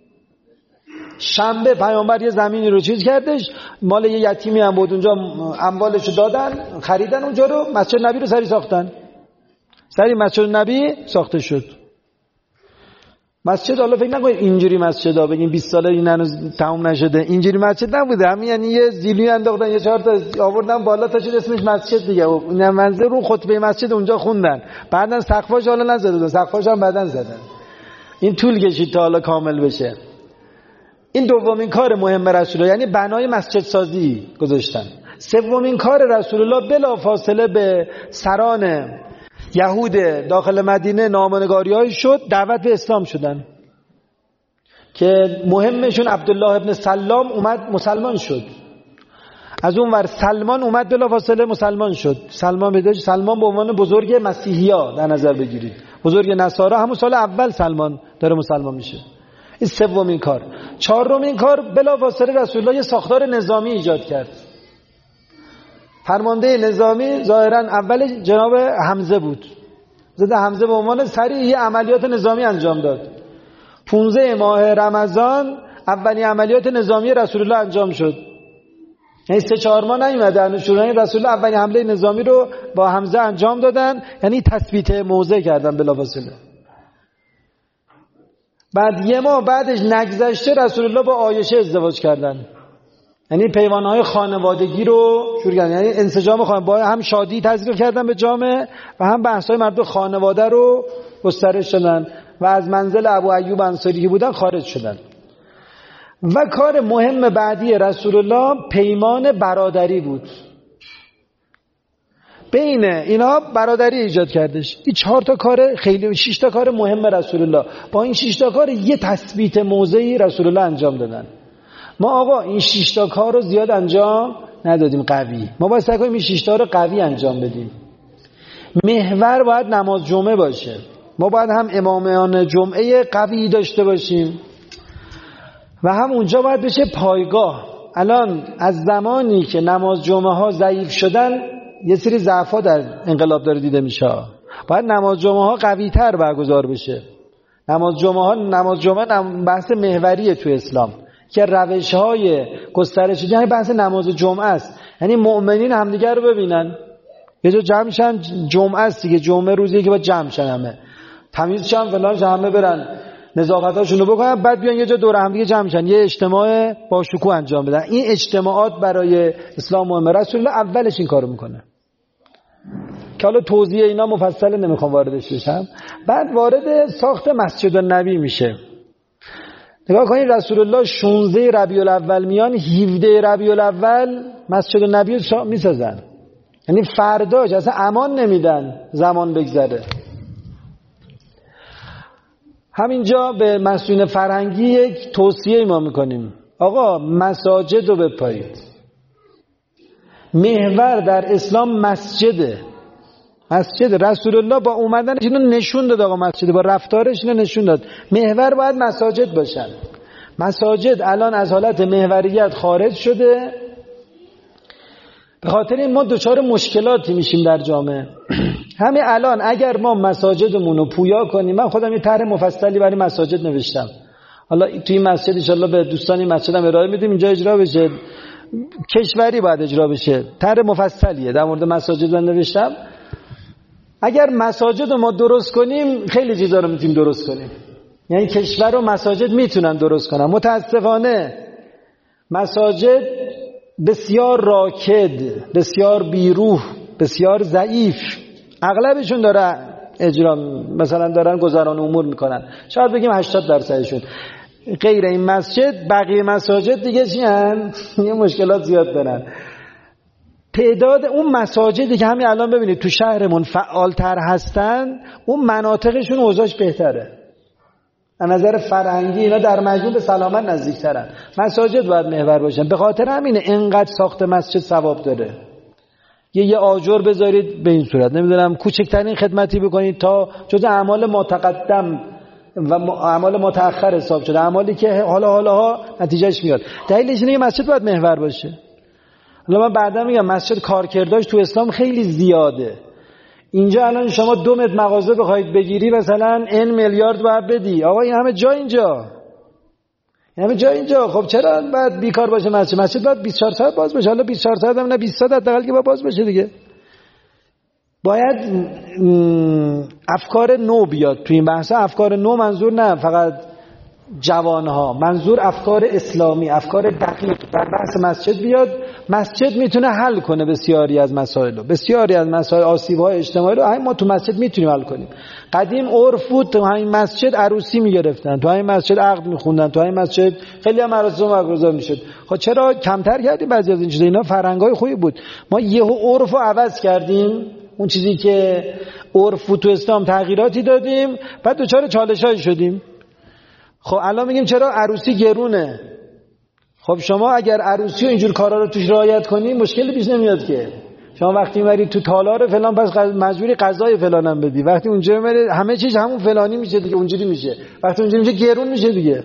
شنبه پیامبر یه زمینی رو چیز کردش، مال یه یتیمی هم بود اونجا، اموالش رو دادن، خریدن اونجا رو، مسجد نبی رو سری ساختن. سری مسجد نبی ساخته شد. مسجد، حالا فکر نکنید اینجوری مسجد ها بگیم 20 ساله این هنوز تموم نشده، اینجوری مسجد نبوده. همین یعنی یه زیلوی انداختن، یه 4 تا آوردن بالا تا شد اسمش مسجد دیگه. اون منظر رو خطبه مسجد اونجا خوندن، بعدن سقفاش حالا نزدن، سقفاش هم بعدن زدن. این طول کشید تا حالا کامل بشه. این دومین کار مهم رسول الله، یعنی بنای مسجد سازی گذاشتن. سومین کار رسول الله بلا فاصله به سران یهود داخل مدینه نامه‌نگاری‌های شد، دعوت به اسلام شدن که مهمشون عبدالله ابن سلام اومد مسلمان شد. از اون ور سلمان اومد بلافاصله مسلمان شد. سلمان به عنوان بزرگ مسیحی‌ها در نظر بگیرید، بزرگ نصارا همون سال اول سلمان داره مسلمان میشه. این سومین کار. چهارمین کار بلافاصله رسول الله یه ساختار نظامی ایجاد کرد. فرمانده نظامی ظاهرا اول جناب حمزه بود. زده حمزه به عنوان سریع یه عملیات نظامی انجام داد. 15 ماه رمضان اولین عملیات نظامی رسول الله انجام شد. یعنی 3-4 ماه نیومده انشورانی رسول الله اولین حمله نظامی رو با حمزه انجام دادن، یعنی تثبیت موضع کردن بلافاصله. بعد یه ماه بعدش نگذشته رسول الله با عایشه ازدواج کردن. یعنی پیمانهای خانوادگی رو شروع کردن، یعنی انسجام خانواده، هم شادی تزریق کردن به جامعه و هم بحث‌های مربوط به خانواده رو گسترش دادن و از منزل ابو ایوب انصاری که بودن خارج شدن. و کار مهم بعدی رسول الله پیمان برادری بود. بین اینا برادری ایجاد کردش. این 4 تا کار خیلی، 6 تا کار مهم رسول الله. با این 6 تا کار یه تثبیت موضعی رسول الله انجام دادن. ما آقا این 6 تا کار رو زیاد انجام ندادیم قوی. ما باید سعی کنیم این 6 تا رو قوی انجام بدیم. محور باید نماز جمعه باشه. ما باید هم امامان جمعه قوی داشته باشیم و هم اونجا باید بشه پایگاه. الان از زمانی که نماز جمعه ها ضعیف شدن یه سری ضعف‌ها در انقلاب داره دیده میشه. باید نماز جمعه ها قوی تر برگزار بشه. نماز جمعه بحث محوریه تو اسلام که روش‌های گسترش یعنی بحث نماز جمعه است. یعنی مؤمنین همدیگر رو ببینن، یه جا جمع شن، جمعه است دیگه، جمعه روزیه که باید جمع شن، همه تمیز شن فلان، همه برن نزاکتاشون رو بکنن، بعد بیان یه جا دور هم دیگه جمع شن، یه اجتماع با شکوه انجام بدن. این اجتماعات برای اسلام مهمه. رسول الله اولش این کارو میکنه که حالا توضیح اینا مفصل نمیخوام واردش بشم. بعد وارد ساخت مسجد النبی میشه. نگاه کنید رسول الله 16 ربیع الاول میان، 17 ربیع الاول مسجد نبی رو میسازن. یعنی فرداش اصلا امان نمیدن زمان بگذره. همینجا به مسئولین فرهنگی یک توصیه ما میکنیم، آقا مساجد رو بپایید. محور در اسلام مسجده. مسجد رسول الله با اومدنش اینو نشون داد، آقا مسجد با رفتارش اینو نشون داد. محور باید مساجد باشن. مساجد الان از حالت محوریت خارج شده، به خاطر این ما دچار مشکلاتی میشیم در جامعه. همین الان اگر ما مساجدمون رو پویا کنیم، من خودم یه طرح مفصلی برای مساجد نوشتم، حالا توی این مسجد ان شاءالله به دوستان این مسجدم ارائه میدیم، اینجا اجرا بشه، کشوری باید اجرا بشه. طرح مفصلیه در مورد مساجد من نوشتم. اگر مساجد رو ما درست کنیم خیلی چیزا رو میتونیم درست کنیم. یعنی کشور و مساجد میتونن درست کنن. متاسفانه مساجد بسیار راکد، بسیار بیروح، بسیار ضعیف، اغلبشون داره اجرا مثلا دارن گذران امور میکنن، شاید بگیم 80%شون. غیر این مسجد بقیه مساجد دیگه چی هن؟ یه مشکلات زیاد دارن. تعداد اون مساجدی که همین الان ببینید تو شهرمون فعالتر هستن، اون مناطقشون اوضاعش بهتره. از نظر فرهنگی اینا در مجموع به سلامت نزدیکترن. مساجد باید محور باشن. به خاطر همینه اینقدر ساخت مسجد ثواب داره. یه آجر بذارید به این صورت، نمیدونم کوچکترین خدمتی بکنید تا جز اعمال متقدم و اعمال متأخر حساب شده، اعمالی که حالا نتیجهش میاد. دلیلش اینه که مسجد باید محور باشه. حالا من بعدا میگم مسجد کارکرداش تو اسلام خیلی زیاده. اینجا الان شما 2 متر مغازه بخواید بگیری مثلا n میلیارد باید بدی. آقا این همه جا اینجا، خب چرا باید بیکار باشه مسجد؟ مسجد باید 24 ساعت باز باشه. حالا 24 ساعت هم نه 20 ساعت حداقل که باز باشه دیگه. باید افکار نو بیاد تو این بحث. افکار نو منظور نه فقط جوانها، منظور افکار اسلامی، افکار دقیق در بحث مسجد بیاد. مسجد میتونه حل کنه بسیاری از مسائل آسیب‌های اجتماعی رو همین ما تو مسجد میتونیم حل کنیم. قدیم عرف بود تو همین مسجد عروسی میگرفتن، تو همین مسجد عقد میخوندن، تو همین مسجد خیلی هم مراسم برگزار میشد. خب چرا کمتر کردیم بعضی از این چیزا؟ اینا فرهنگای خوبی بود. ما یهو عرفو عوض کردیم، اون چیزی که عرف تو اسلام تغییراتی دادیم، بعد دوچار چالشای شدیم. خب الان میگیم چرا عروسی گرونه؟ خب شما اگر عروسی و اینجور کارا رو توش رعایت کنی مشکلی پیش نمیاد که. شما وقتی میبری تو تالار فلان پس مجبوری غذای فلانم بدی، وقتی اونجا میبری همه چیز همون فلانی میشه دیگه، اونجوری میشه، وقتی اونجوری میشه گرون میشه دیگه.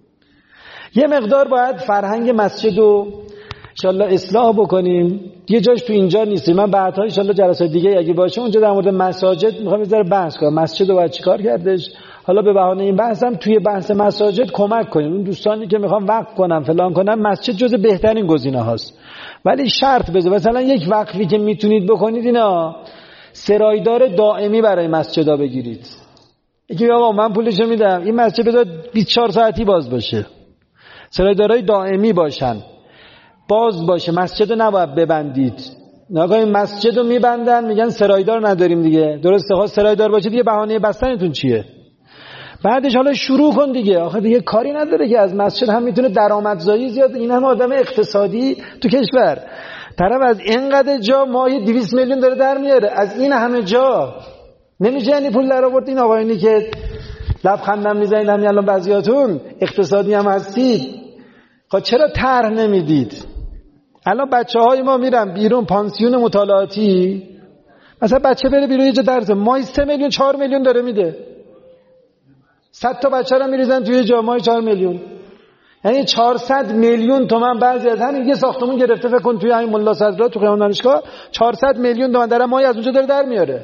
یه مقدار باید فرهنگ مسجد رو انشالله اصلاح بکنیم. یه جاش تو اینجا نیست، من بعدها انشالله جلسات دیگه اگه باشه اونجا در مورد مساجد میخوام یه ذره بحث کنم، مسجد رو باید چیکار کردش. حالا به بهانه این بحثم توی بحث مساجد کمک کنیم اون دوستانی که میخوام وقف کنم فلان کنم. مسجد جز بهترین گزینه هاست، ولی شرط بذار. مثلا یک وقفی که میتونید بکنید اینا سرایدار دائمی برای مسجدها بگیرید. یکی بابا من پولشو میدم این مسجد بذار 24 ساعتی باز باشه، سرایدارای دائمی باشن، باز باشه، مسجد رو نباید ببندید. نگاه مسجد رو میبندن میگن سرایدار نداریم دیگه. درسته ها سرایدار باشه دیگه بهانه بستنتون چیه؟ بعدش حالا شروع کن دیگه. آخه دیگه کاری نداره که از مسجد هم میتونه درآمدزایی زیاد. این هم آدم اقتصادی تو کشور، طرف از اینقدر جا ماهی 200 میلیون داره در میاره، از این همه جا نمیشه یعنی پول در آورد. این آقایونی که لبخندم میزنید همین الان بعضیاتون اقتصادی هم هستید، خب چرا طرح نمیدید؟ الان بچه‌های ما میرن بیرون پانسیون مطالعاتی، مثلا بچه بره بیرون یه جا درس ماهی 3 میلیون 4 میلیون داره میده. 100 تا بچه رو میریزن توی جامعه 4 میلیون، یعنی 400 میلیون تومان. بعضی از همین یه ساختمون گرفته فکر کن توی همین ملا صدرا تو خیابون دانشگاه 400 میلیون تومان در ماهی از اونجا داره در میاره.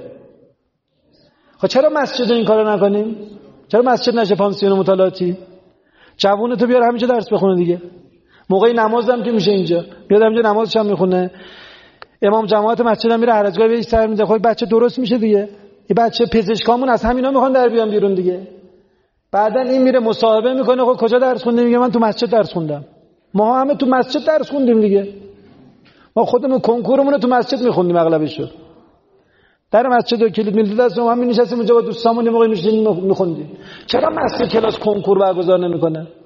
خب چرا مسجد این کارو نکنیم؟ چرا مسجد نشه پانسیون مطالعاتی؟ جوونتو بیار همینجا درس بخونه دیگه. موقع نماز هم که میشه اینجا بیاد همینجا نمازش هم میخونه، امام جماعت مسجد هم میره هر از گاهی بهش سر میده. خب بچه درست میشه دیگه. یه بچه پزشکامون از همینا میخوان در بیان بیرون دیگه. بعدن این میره مصاحبه میکنه، خب کجا درس خوندی؟ میگه من تو مسجد درس خوندم. ما همه تو مسجد درس خوندیم دیگه. ما خودمون کنکورمون رو تو مسجد میخوندیم اغلبشو. در مسجد و کلید میلد دست ما همین نشستیم اونجا با دوستامون یه موقع میشینیم میخوندیم. چرا مسجد کلاس کنکور برگزار نمیکنه؟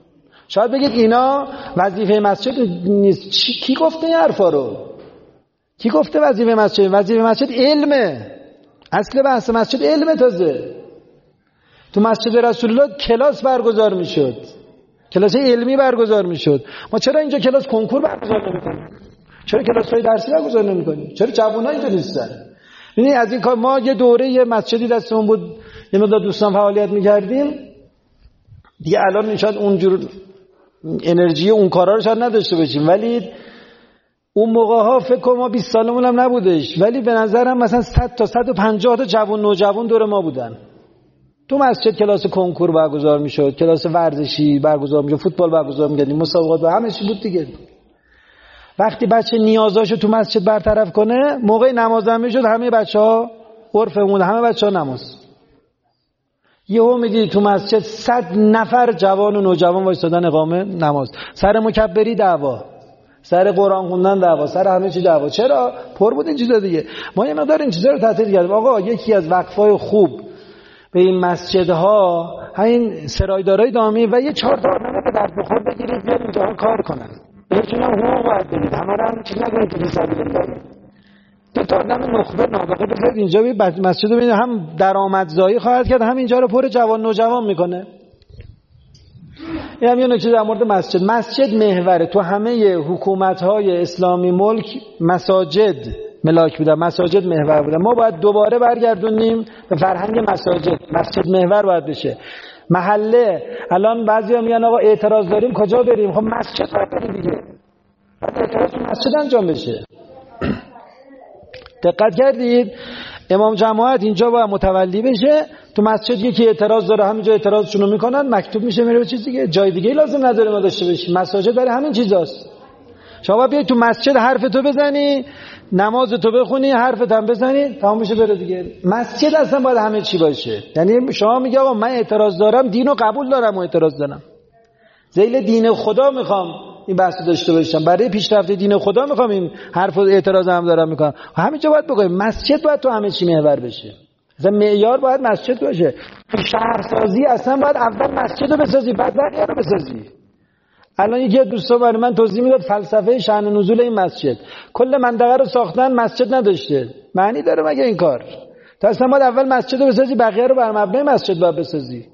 شاید بگید اینا وظیفه مسجد نیست. کی گفته این حرفا رو؟ کی گفته وظیفه مسجد؟ وظیفه مسجد علمه. اصل بحث مسجد علمه. تازه تو مسجد رسول الله کلاس برگزار میشد، کلاس علمی برگزار میشد. ما چرا اینجا کلاس کنکور برگزار نمیکنیم؟ چرا کلاس‌های درسی برگزار نمی‌کنیم؟ چرا جوونا اینجا نیستن؟ یعنی از این کار ما یه دوره یه مسجدی دستمون بود، یه مقدار دوستان فعالیت می‌کردیم دیگه. الان شاید اونجور انرژی اون کارا رو شاید نداشته باشیم، ولی اون موقع‌ها فکر کنم ما 20 سالمون هم نبودش، ولی به نظرم مثلا 100 تا 150 تا جوان نوجوان دور ما بودن. تو مسجد کلاس کنکور برگزار می‌شد، کلاس ورزشی برگزار می‌شد، فوتبال برگزار می‌کردیم، مسابقات و همه چی بود دیگه. وقتی بچه نیازاشو تو مسجد برطرف کنه، موقع نماز هم میشد همه بچه‌ها عرفمون، همه بچه‌ها نماز. یهو میگی تو مسجد 100 نفر جوان و نوجوان وایسادن اقامه نماز، سر مکبری دعوا، سر قرآن خوندن دعوا، سر همه چی دعوا. چرا؟ پر بود این چیزا دیگه. ما یه مقدار این چیزا رو تعطیل کردیم. آقا یکی از وقفای خوب به این مسجدها همین سرایدارای دامی و یه 4 تا آدم به درد بخور بگیرید بیاد اینجا کار کنن. بهتون حقوق باید بدید، همه رو هم چیز نکنید که بی‌سبیل دارید. تو تا آدم نخبه نابغه بذارید اینجا بید مسجد رو ببینید، هم درآمدزایی خواهد کرد، هم اینجا رو پر جوان نوجوان میکنه. این هم یه نکته در مورد مسجد. مسجد محوره. تو همه حکومت‌های اسلامی ملک مساجد ملاک بودن، مساجد محور بودن. ما باید دوباره برگردونیم به فرهنگ مساجد. مسجد محور باید بشه. محله الان بعضیا میگن آقا اعتراض داریم کجا بریم؟ خب مسجد باید بریم دیگه. بعد اعتراض تو مسجد انجام بشه. دقت کردید؟ امام جماعت اینجا باید متولی بشه. تو مسجد یکی اعتراض داره همینجا اعتراضشون رو میکنن، مکتوب میشه میره به چیز دیگه. جای دیگه لازم نداره ما داشته باشیم. مساجد برای همین چیزاست. شما بیای تو مسجد حرف تو بزنی، نماز تو بخونی، حرفت هم بزنی، تمام میشه بره دیگه. مسجد اصلا باید همه چی باشه. یعنی شما میگی آقا من اعتراض دارم، دینو قبول دارم و اعتراض دارم، ذیل دین خدا میخوام این بحث داشته باشم، برای پیشرفت دین خدا میخوام این حرف و اعتراض هم دارم میکنم. همینجا باید بگیم مسجد باید تو همه چی محور بشه. مثلا معیار باید مسجد باشه. تو شهرسازی اصلا باید اول مسجد رو بسازی، بعد بقیه رو بسازی. الان یکی از دوستان برای من توضیح میداد فلسفه شأن نزول این مسجد. کل منطقه رو ساختن، مسجد نداشته. معنی داره مگه این کار؟ تو اصلا باید اول مسجد رو بسازی، بقیه رو بر مبنای مسجد باید بسازی.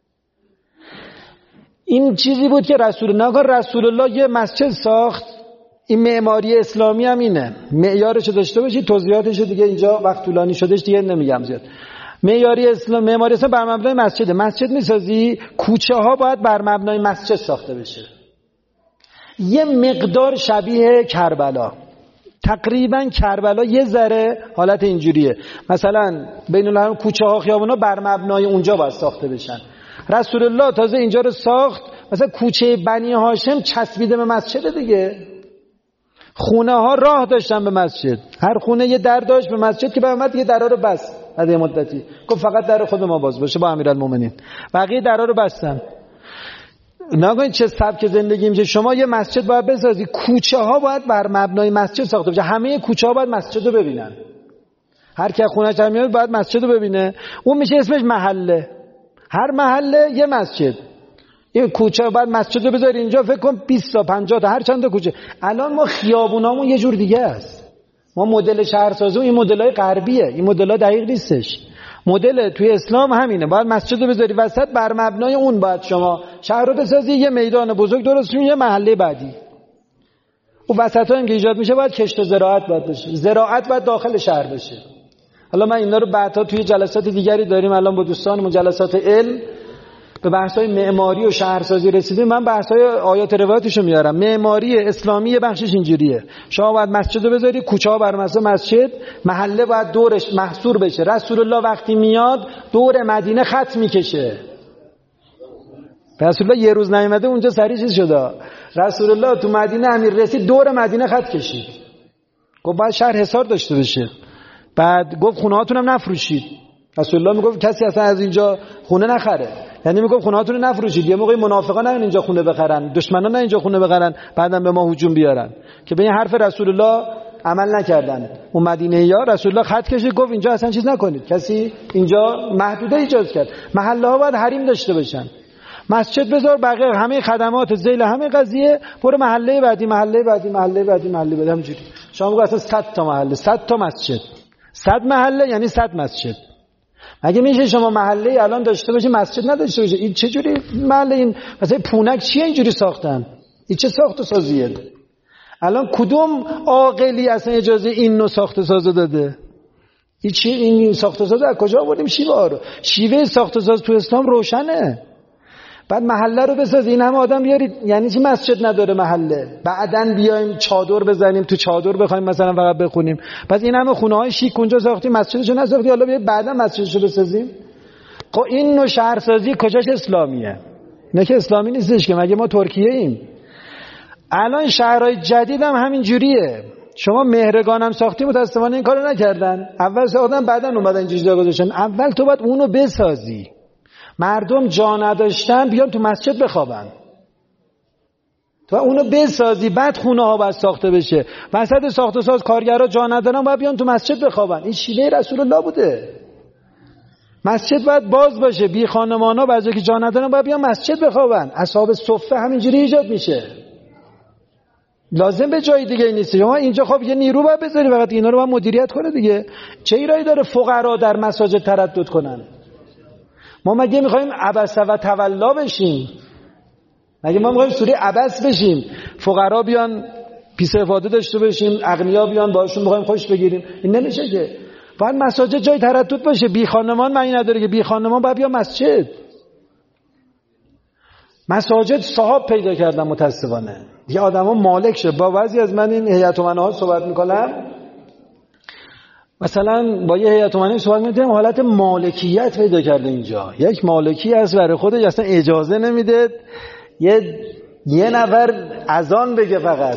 این چیزی بود که رسول الله یه مسجد ساخت. این معماری اسلامی هم اینه. معیارش رو داشته باشی، توضیحاتش دیگه اینجا وقت طولانی شدش دیگه نمیگم زیاد. معماری اسلام بر مبنای مسجد. مسجد میسازی، کوچه ها باید بر مبنای مسجد ساخته بشه. یه مقدار شبیه کربلا. تقریبا کربلا یه ذره حالت اینجوریه. مثلا بین الحرم کوچه ها خیابونا بر مبنای اونجا باید ساخته بشن. رسول الله تازه اینجا رو ساخت. مثلا کوچه بنی هاشم چسبیده به مسجد دیگه. خونه ها راه داشتن به مسجد، هر خونه یه در داشت به مسجد که بعد یه درا رو بست. بعد یه مدتی گفت فقط در خود ما باز باشه با امیرالمومنین، بقیه درا رو بستن. نگاین چه سبک زندگی میشه. شما یه مسجد باید بسازی، کوچه ها باید بر مبنای مسجد ساخته بشه. همه کوچه ها باید مسجد رو ببینن. هر کی خونه‌اش هم میاد باید مسجد رو ببینه. اون میشه اسمش محله. هر محله یه مسجد. این کوچه بعد مسجد رو بذاری اینجا، فکر کن 20 تا 50 تا هر چند تا کوچه. الان ما خیابونامون یه جور دیگه است. ما مدل شهرسازی این مدل‌های غربیه، این مدل‌ها دقیق نیستش. مدل توی اسلام همینه، باید مسجد رو بذاری وسط، بر مبنای اون باید شما شهر رو بسازی، یه میدان بزرگ درست کنی، یه محله بعدی. و وسطا هم که ایجاد میشه باید کشت و زراعت باید بشه. زراعت باید داخل شهر بشه. حالا من اینا رو بعدا توی جلسات دیگری داریم، الان با دوستانمون جلسات علم به بحث‌های معماری و شهرسازی رسیدیم. من بحث‌های آیات روایاتشو میارم. معماری اسلامی بخشش اینجوریه. شما باید مسجد رو بذاری، کوچه‌ها بر مسجد، محله باید دورش محصور بشه. رسول الله وقتی میاد دور مدینه خط میکشه. رسول الله یه روز نیامده اونجا سریع چیز شده. رسول الله تو مدینه امیر رسید دور مدینه خط کشید. گفت باید شهر حصار داشته باشه. بعد گفت خونه‌هاتون هم نفروشید. رسول الله میگفت کسی اصلا از اینجا خونه نخره. یعنی میگم خونه‌هاتون رو نفروشید. یه موقعی منافقا نه اینجا خونه بخرن، دشمنان نه اینجا خونه بخرن، بعدم به ما هجوم بیارن. که به این حرف رسول الله عمل نکردن. اون مدینه‌یا رسول الله خط کشید، گفت اینجا اصلا چیز نکنید. کسی اینجا محدوده ایجاد کرد. محله ها باید حریم داشته باشن. مسجد بذار، بقیه همه خدمات ذیل همه قضیه، برو محله بعدی همینجوری. شما میگه اصلا 100 تا محله، 100 تا مسجد، 100 محله یعنی 100 مسجد. مگه میشه شما محله الان داشته باشی مسجد نداشته باشی؟ این چه جوری محله؟ این مثلا پونک چیه اینجوری ساختن؟ این چه ساخت و سازیه؟ الان کدوم عاقلی اصلا اجازه این نوع ساخت و ساز داده؟ این ساخت و ساز از کجا آوردیم؟ شیوه ساخت و ساز تو اسلام روشنه. بعد محله رو بساز، این همه آدم بیارید، یعنی چی مسجد نداره محله؟ بعدن بیایم چادر بزنیم تو چادر بخوایم مثلا فقط بخونیم. پس این همه خونه‌های شیک اونجا ساختیم، مسجدشو نساختی، حالا بیا بعدا مسجدشو بسازیم؟ خب این نوع شهرسازی کجاش اسلامیه؟ نه که اسلامی نیستش که، مگه ما ترکیه ایم؟ الان شهرهای جدید هم همین جوریه. شما مهرگان هم ساختی، متاسفانه این کارو نکردن. اول ساختن بعدن اومدن اینجوری جا گذاشتن. اول تو باید اونو بسازی. مردم جا نداشتن بیان تو مسجد بخوابن، تو اونو بسازی، بعد خونه ها باید ساخته بشه. وسط ساخت و ساز کارگرها جا ندارن باید بیان تو مسجد بخوابن. این شیوه رسول الله بوده. مسجد باید باز باشه، بی خانمانا بعضی که جا ندارن باید بیان مسجد بخوابن. اصحاب صفه همینجوری ایجاد میشه. لازم به جای دیگه نیست. شما اینجا خب یه نیرو باید بذاری فقط اینا رو باید مدیریت کنه دیگه. چه ایرادی داره فقرا در مساجد تردد کنن؟ ما مگه میخوایم عبس و تولا بشیم؟ مگه ما میخوایم سوره عبس بشیم؟ فقرا بیان پیش افاده داشته باشیم، اغنیا بیان باشون بخوایم خوش بگیریم؟ این نمیشه که. باید مساجد جای تردد باشه. بی خانمان معنی نداره که بی خانمان باید بیا مسجد. مساجد صاحب پیدا کردن متاسفانه. یه آدما مالک شد. با بعضی از من این هیئت امناها صحبت میکنم، مثلا با یه هیئت امنایی صحبت می‌کنم، حالت مالکیت پیدا کرده اینجا. یک مالکی از برای خودش اصلا اجازه نمیده یه نفر اذان بگه.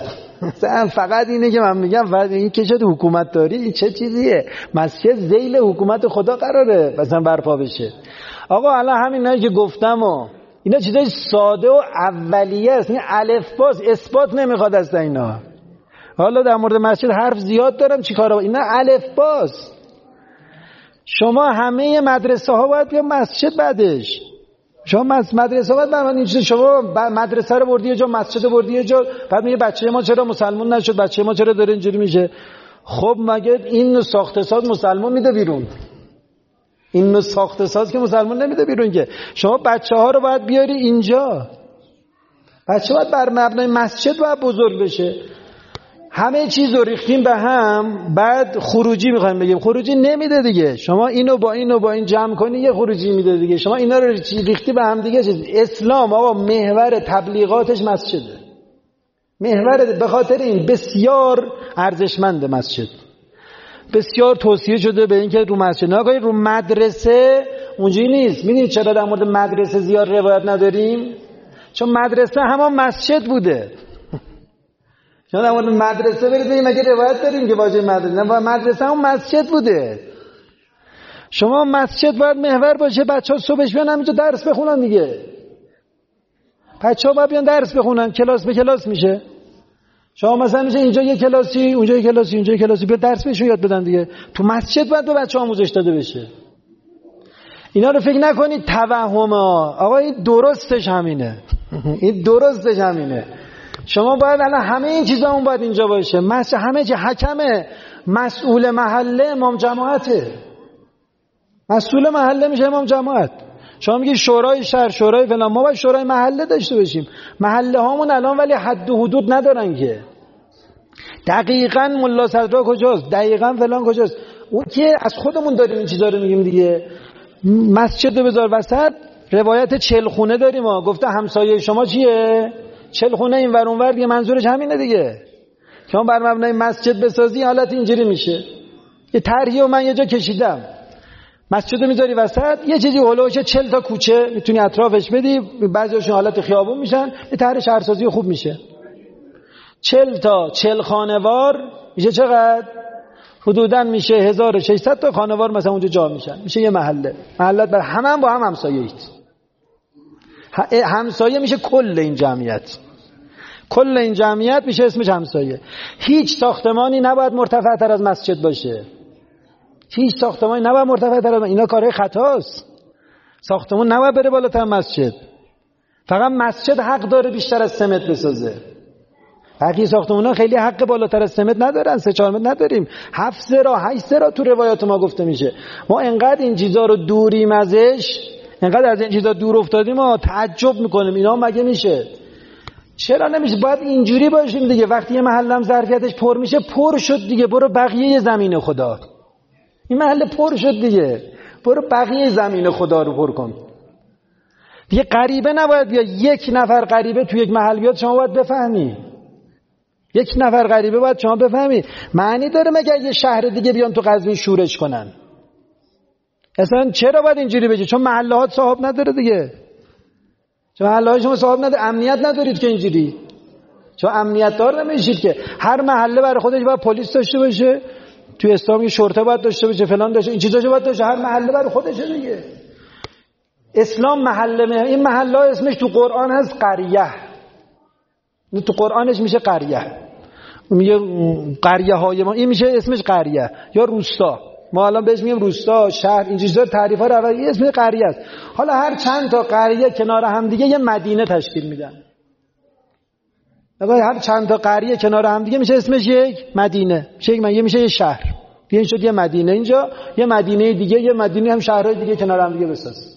فقط اینه که من میگم این که شد حکومت داری، این چه چیزیه؟ مسجد ذیل حکومت خدا قراره مثلا برپا بشه. آقا الان همینایی که گفتم و اینا چیزای ساده و اولیه است. این الف باز اثبات نمیخواد از اینا. حالا در مورد مسجد حرف زیاد دارم، چیکارا؟ اینا الف باز. شما همه مدرسه ها باید بیا مسجد بعدش. شما مدرسه ها باید این چیز، شما مدرسه رو بردی یه جا، مسجد بردی یه جا، بعد میگه بچه ما چرا مسلمان نشد، بچه ما چرا داره اینجوری میشه؟ خب مگه این ساخت ساز مسلمان میده بیرون؟ این نوع ساخت ساز که مسلمان نمیده بیرون که. شما بچه ها رو باید بیاری اینجا. بچه باید بر مبنای مسجد باید بزرگ بشه. همه چیز رو ریختیم به هم، بعد خروجی میخوایم بگیم. خروجی نمیده دیگه. شما اینو با اینو با این جمع کنی یه خروجی میده دیگه. شما اینا رو ریختی به هم دیگه. اسلام آقا محور تبلیغاتش مسجده. محور، به خاطر این بسیار ارزشمنده مسجد. بسیار توصیه شده به این که رو مسجد نگاهی، رو مدرسه اونجوری نیست. میدونید چرا در مورد مدرسه زیاد روایت نداریم؟ چون مدرسه همان مسجد بوده. چون در مورد مدرسه برید بگیم مگه روایت داریم که واژه مدرسه؟ نه، مدرسه هم مسجد بوده. شما مسجد باید محور باشه. بچه‌ها صبحش بیان همینجا درس بخونن دیگه. بچه‌ها باید بیان درس بخونن، کلاس به کلاس میشه. شما مثلا میشه اینجا یه کلاسی، اونجا یه کلاسی، اینجا یه کلاسی، بیا درس بهشون یاد بدن دیگه. تو مسجد باید به بچه‌ها آموزش داده بشه. اینا رو فکر نکنید توهمه. آقا این درستش همینه. این درستش همینه. شما باید الان همه این چیزامون باید اینجا باشه. همه چی حکم، مسئول محله امام جماعته. مسئول محله میشه امام جماعت. شما میگی شورای شهر، شورای فلان، ما باید شورای محله داشته باشیم. محله هامون الان ولی حد و حدود ندارن که. دقیقاً ملا صدرا کجاست، دقیقاً فلان کجاست. اون که از خودمون داریم این چیزا رو میگیم دیگه. مسجد رو بذار وسط. روایت 40 خونه داریم ها. گفته همسایه شما چیه؟ 40 خونه این ور اون ور دیگه. منظورش همینه دیگه. شما بر مبنای مسجد بسازی حالت اینجوری میشه. یه طرحیو من یه جا کشیدم. مسجد رو میذاری وسط، یه چیزی هولوش 40 تا کوچه میتونی اطرافش بدی، بعضیاشون حالت خیابون میشن، یه طرح شهرسازی خوب میشه. 40 تا 40 خانوار میشه چقدر؟ حدوداً میشه 1600 تا خانوار مثلا اونجا جا میشن. میشه یه محله. محلات بر هم با هم همسایه اید. همسایه میشه کل این جمعیت. کل این جمعیت میشه اسمش همسایه. هیچ ساختمانی نباید مرتفع تر از مسجد باشه. هیچ ساختمانی نباید مرتفع تر از، اینا کارهای خطاست. ساختمون نباید بره بالاتر مسجد. فقط مسجد حق داره بیشتر از 3 متر بسازه. بقیه ساختمونا خیلی حق بالاتر از 3 متر ندارن، 3-4 متر نداریم. 7 زرا 8 زرا تو روایات ما گفته میشه. ما انقدر این چیزا رو دوریم ازش، انقدر از این چیزا دور افتادیم، ما تعجب میکنیم اینا مگه میشه؟ چرا نمیشه؟ باید اینجوری باشیم دیگه. وقتی یه محلم ظرفیتش پر میشه، پر شد دیگه، برو بقیه زمین خدا. این محله پر شد دیگه، برو بقیه زمین خدا رو پر کن دیگه. غریبه نباید بیاد. 1 نفر غریبه تو یک محل بیاد شما باید بفهمی. 1 نفر غریبه باید شما بفهمی. معنی داره مگه یه شهر دیگه بیان تو قزوین شورش کنن؟ اصلا چرا باید اینجوری بگی؟ چون محله ها صاحب نداره دیگه. چون محله های شما صاحب نداره، امنیت ندارید که اینجوری. چون امنیت دار نمیشید که. هر محله برای خودش باید پلیس داشته باشه، تو اسلام شرطه باید داشته باشه، فلان داشته، این چیزا باید داشته. هر محله برای خودشه دیگه. اسلام محله، این محله ها اسمش تو قرآن هست قریه. تو قرآنش میشه قریه. میگه قریه های ما، این میشه اسمش قریه یا روستا. ما الان بهش میگیم روستا، شهر، این چیزا تعریف ها رو این اسم قریه است. حالا هر چند تا قریه کنار هم دیگه یه مدینه تشکیل میدن. هر چند تا قریه کنار هم دیگه میشه اسمش یک مدینه. میشه یه شهر. این شد یه مدینه اینجا، یه مدینه دیگه، یه مدینه هم شهرهای دیگه کنار هم دیگه بساز.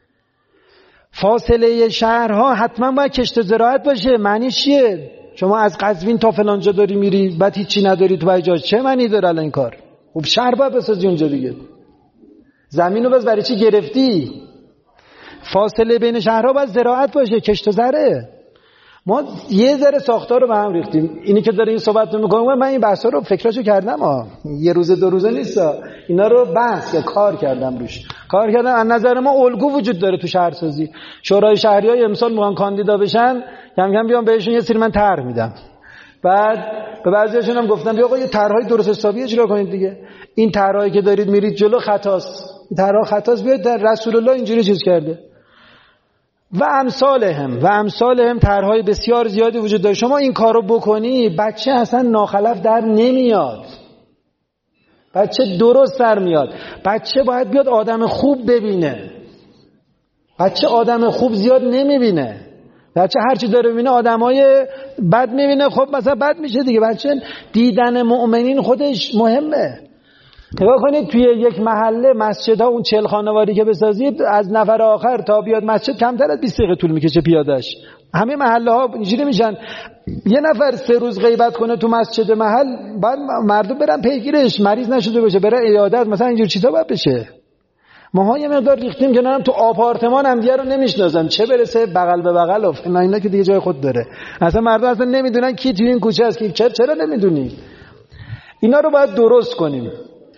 فاصله شهرها حتما باید کشت زراعت باشه. معنی چیه؟ شما از قزوین تا فلان جا داری میری، بعد هیچی نداری تو بای جا، چه معنی داره الان این کار؟ خب شهر باید بسازی اونجا دیگه. زمینو بس برای چی گرفتی؟ فاصله بین شهرها باید زراعت باشه، کشت و زرع. ما یه ذره ساختار رو به هم ریختیم. اینی که داره این صحبت میکنه، من این بحثا رو فکراشو کردم. یه روزه 2 روزه نیست. اینا رو بحث که کار کردم روش. کار کردم. از نظر ما الگو وجود داره تو شهرسازی. شورای شهریای امسال میخوان کاندیدا بشن، کم کم بیام بهشون یه سری من طرح میدم. بعد به بعضیاشون هم گفتم بیا آقا یه طرحای درست حسابی اجرا کنید دیگه. این طرحایی که دارید میرید جلو خطاست. این طرح خطاست. بیاید در رسول الله اینجوری چیز کرده. و امثالهم طرحهای بسیار زیادی وجود داره. شما این کارو بکنی بچه اصلا ناخلف در نمیاد. بچه درست در میاد. بچه باید بیاد آدم خوب ببینه. بچه آدم خوب زیاد نمیبینه. بچه هر چی داره ببینه آدمای بد میبینه. خب مثلا بد میشه دیگه. بچه دیدن مؤمنین خودش مهمه. نگاه کنید توی یک محله مسجدها، اون 40 خانواری که بسازید، از نفر آخر تا بیاد مسجد کمتر از 20 دقیقه طول میکشه پیادهش. همه محله ها اینجوری میشن. یه نفر 3 روز غیبت کنه تو مسجد محل، بعد مردم برن پیگیرش، مریض نشده باشه بره عیادت، مثلا اینجور چیزا باید بشه. ماها یه مقدار ریختیم که تو آپارتمان هم دیگه رو نمیشناسن، چه برسه بغل به بغل و فلان، اینا که دیگه جای خود داره. اصلا مردم اصلا نمیدونن کی تو این کوچه است، کی چرا نمیدونی. اینا رو باید درست کنیم.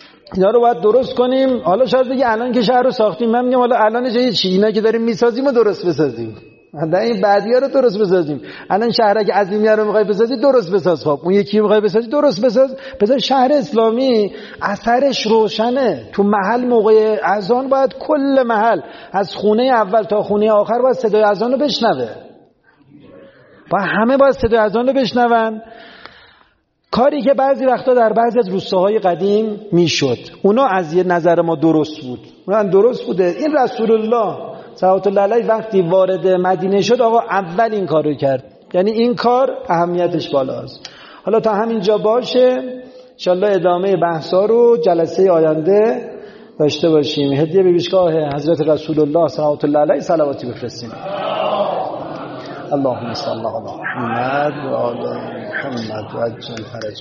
حالا شاید بگی الان که شهر رو ساختیم، من میگم حالا الان چی؟ اینا که داریم میسازیم و درست بسازیم. حالا این بعدی‌ها رو درست بسازیم. الان شهر که عظیمیه رو می‌خوای بسازی، درست بساز. خب اون یکی رو می‌خوای بسازی، درست بساز. بذار شهر اسلامی اثرش روشنه. تو محل موقع اذان باید کل محل از خونه اول تا خونه آخر باید صدای اذان رو بشنوه. همه باید صدای اذان رو بشنون. کاری که بعضی وقتا در بعضی از روستاهای قدیم میشد، اونا از یه نظر ما درست بود. اونا درست بوده. این رسول الله صلوات الله علیه وقتی وارد مدینه شد، آقا اول این کارو کرد. یعنی این کار اهمیتش بالاست. حالا تا همینجا باشه. انشالله ادامه بحثا رو جلسه آینده داشته باشیم. هدیه به پیشگاه حضرت رسول الله صلوات الله علیه صلواتی بفرستیم. اللهم صل علی محمد و آل محمد و عجل فرج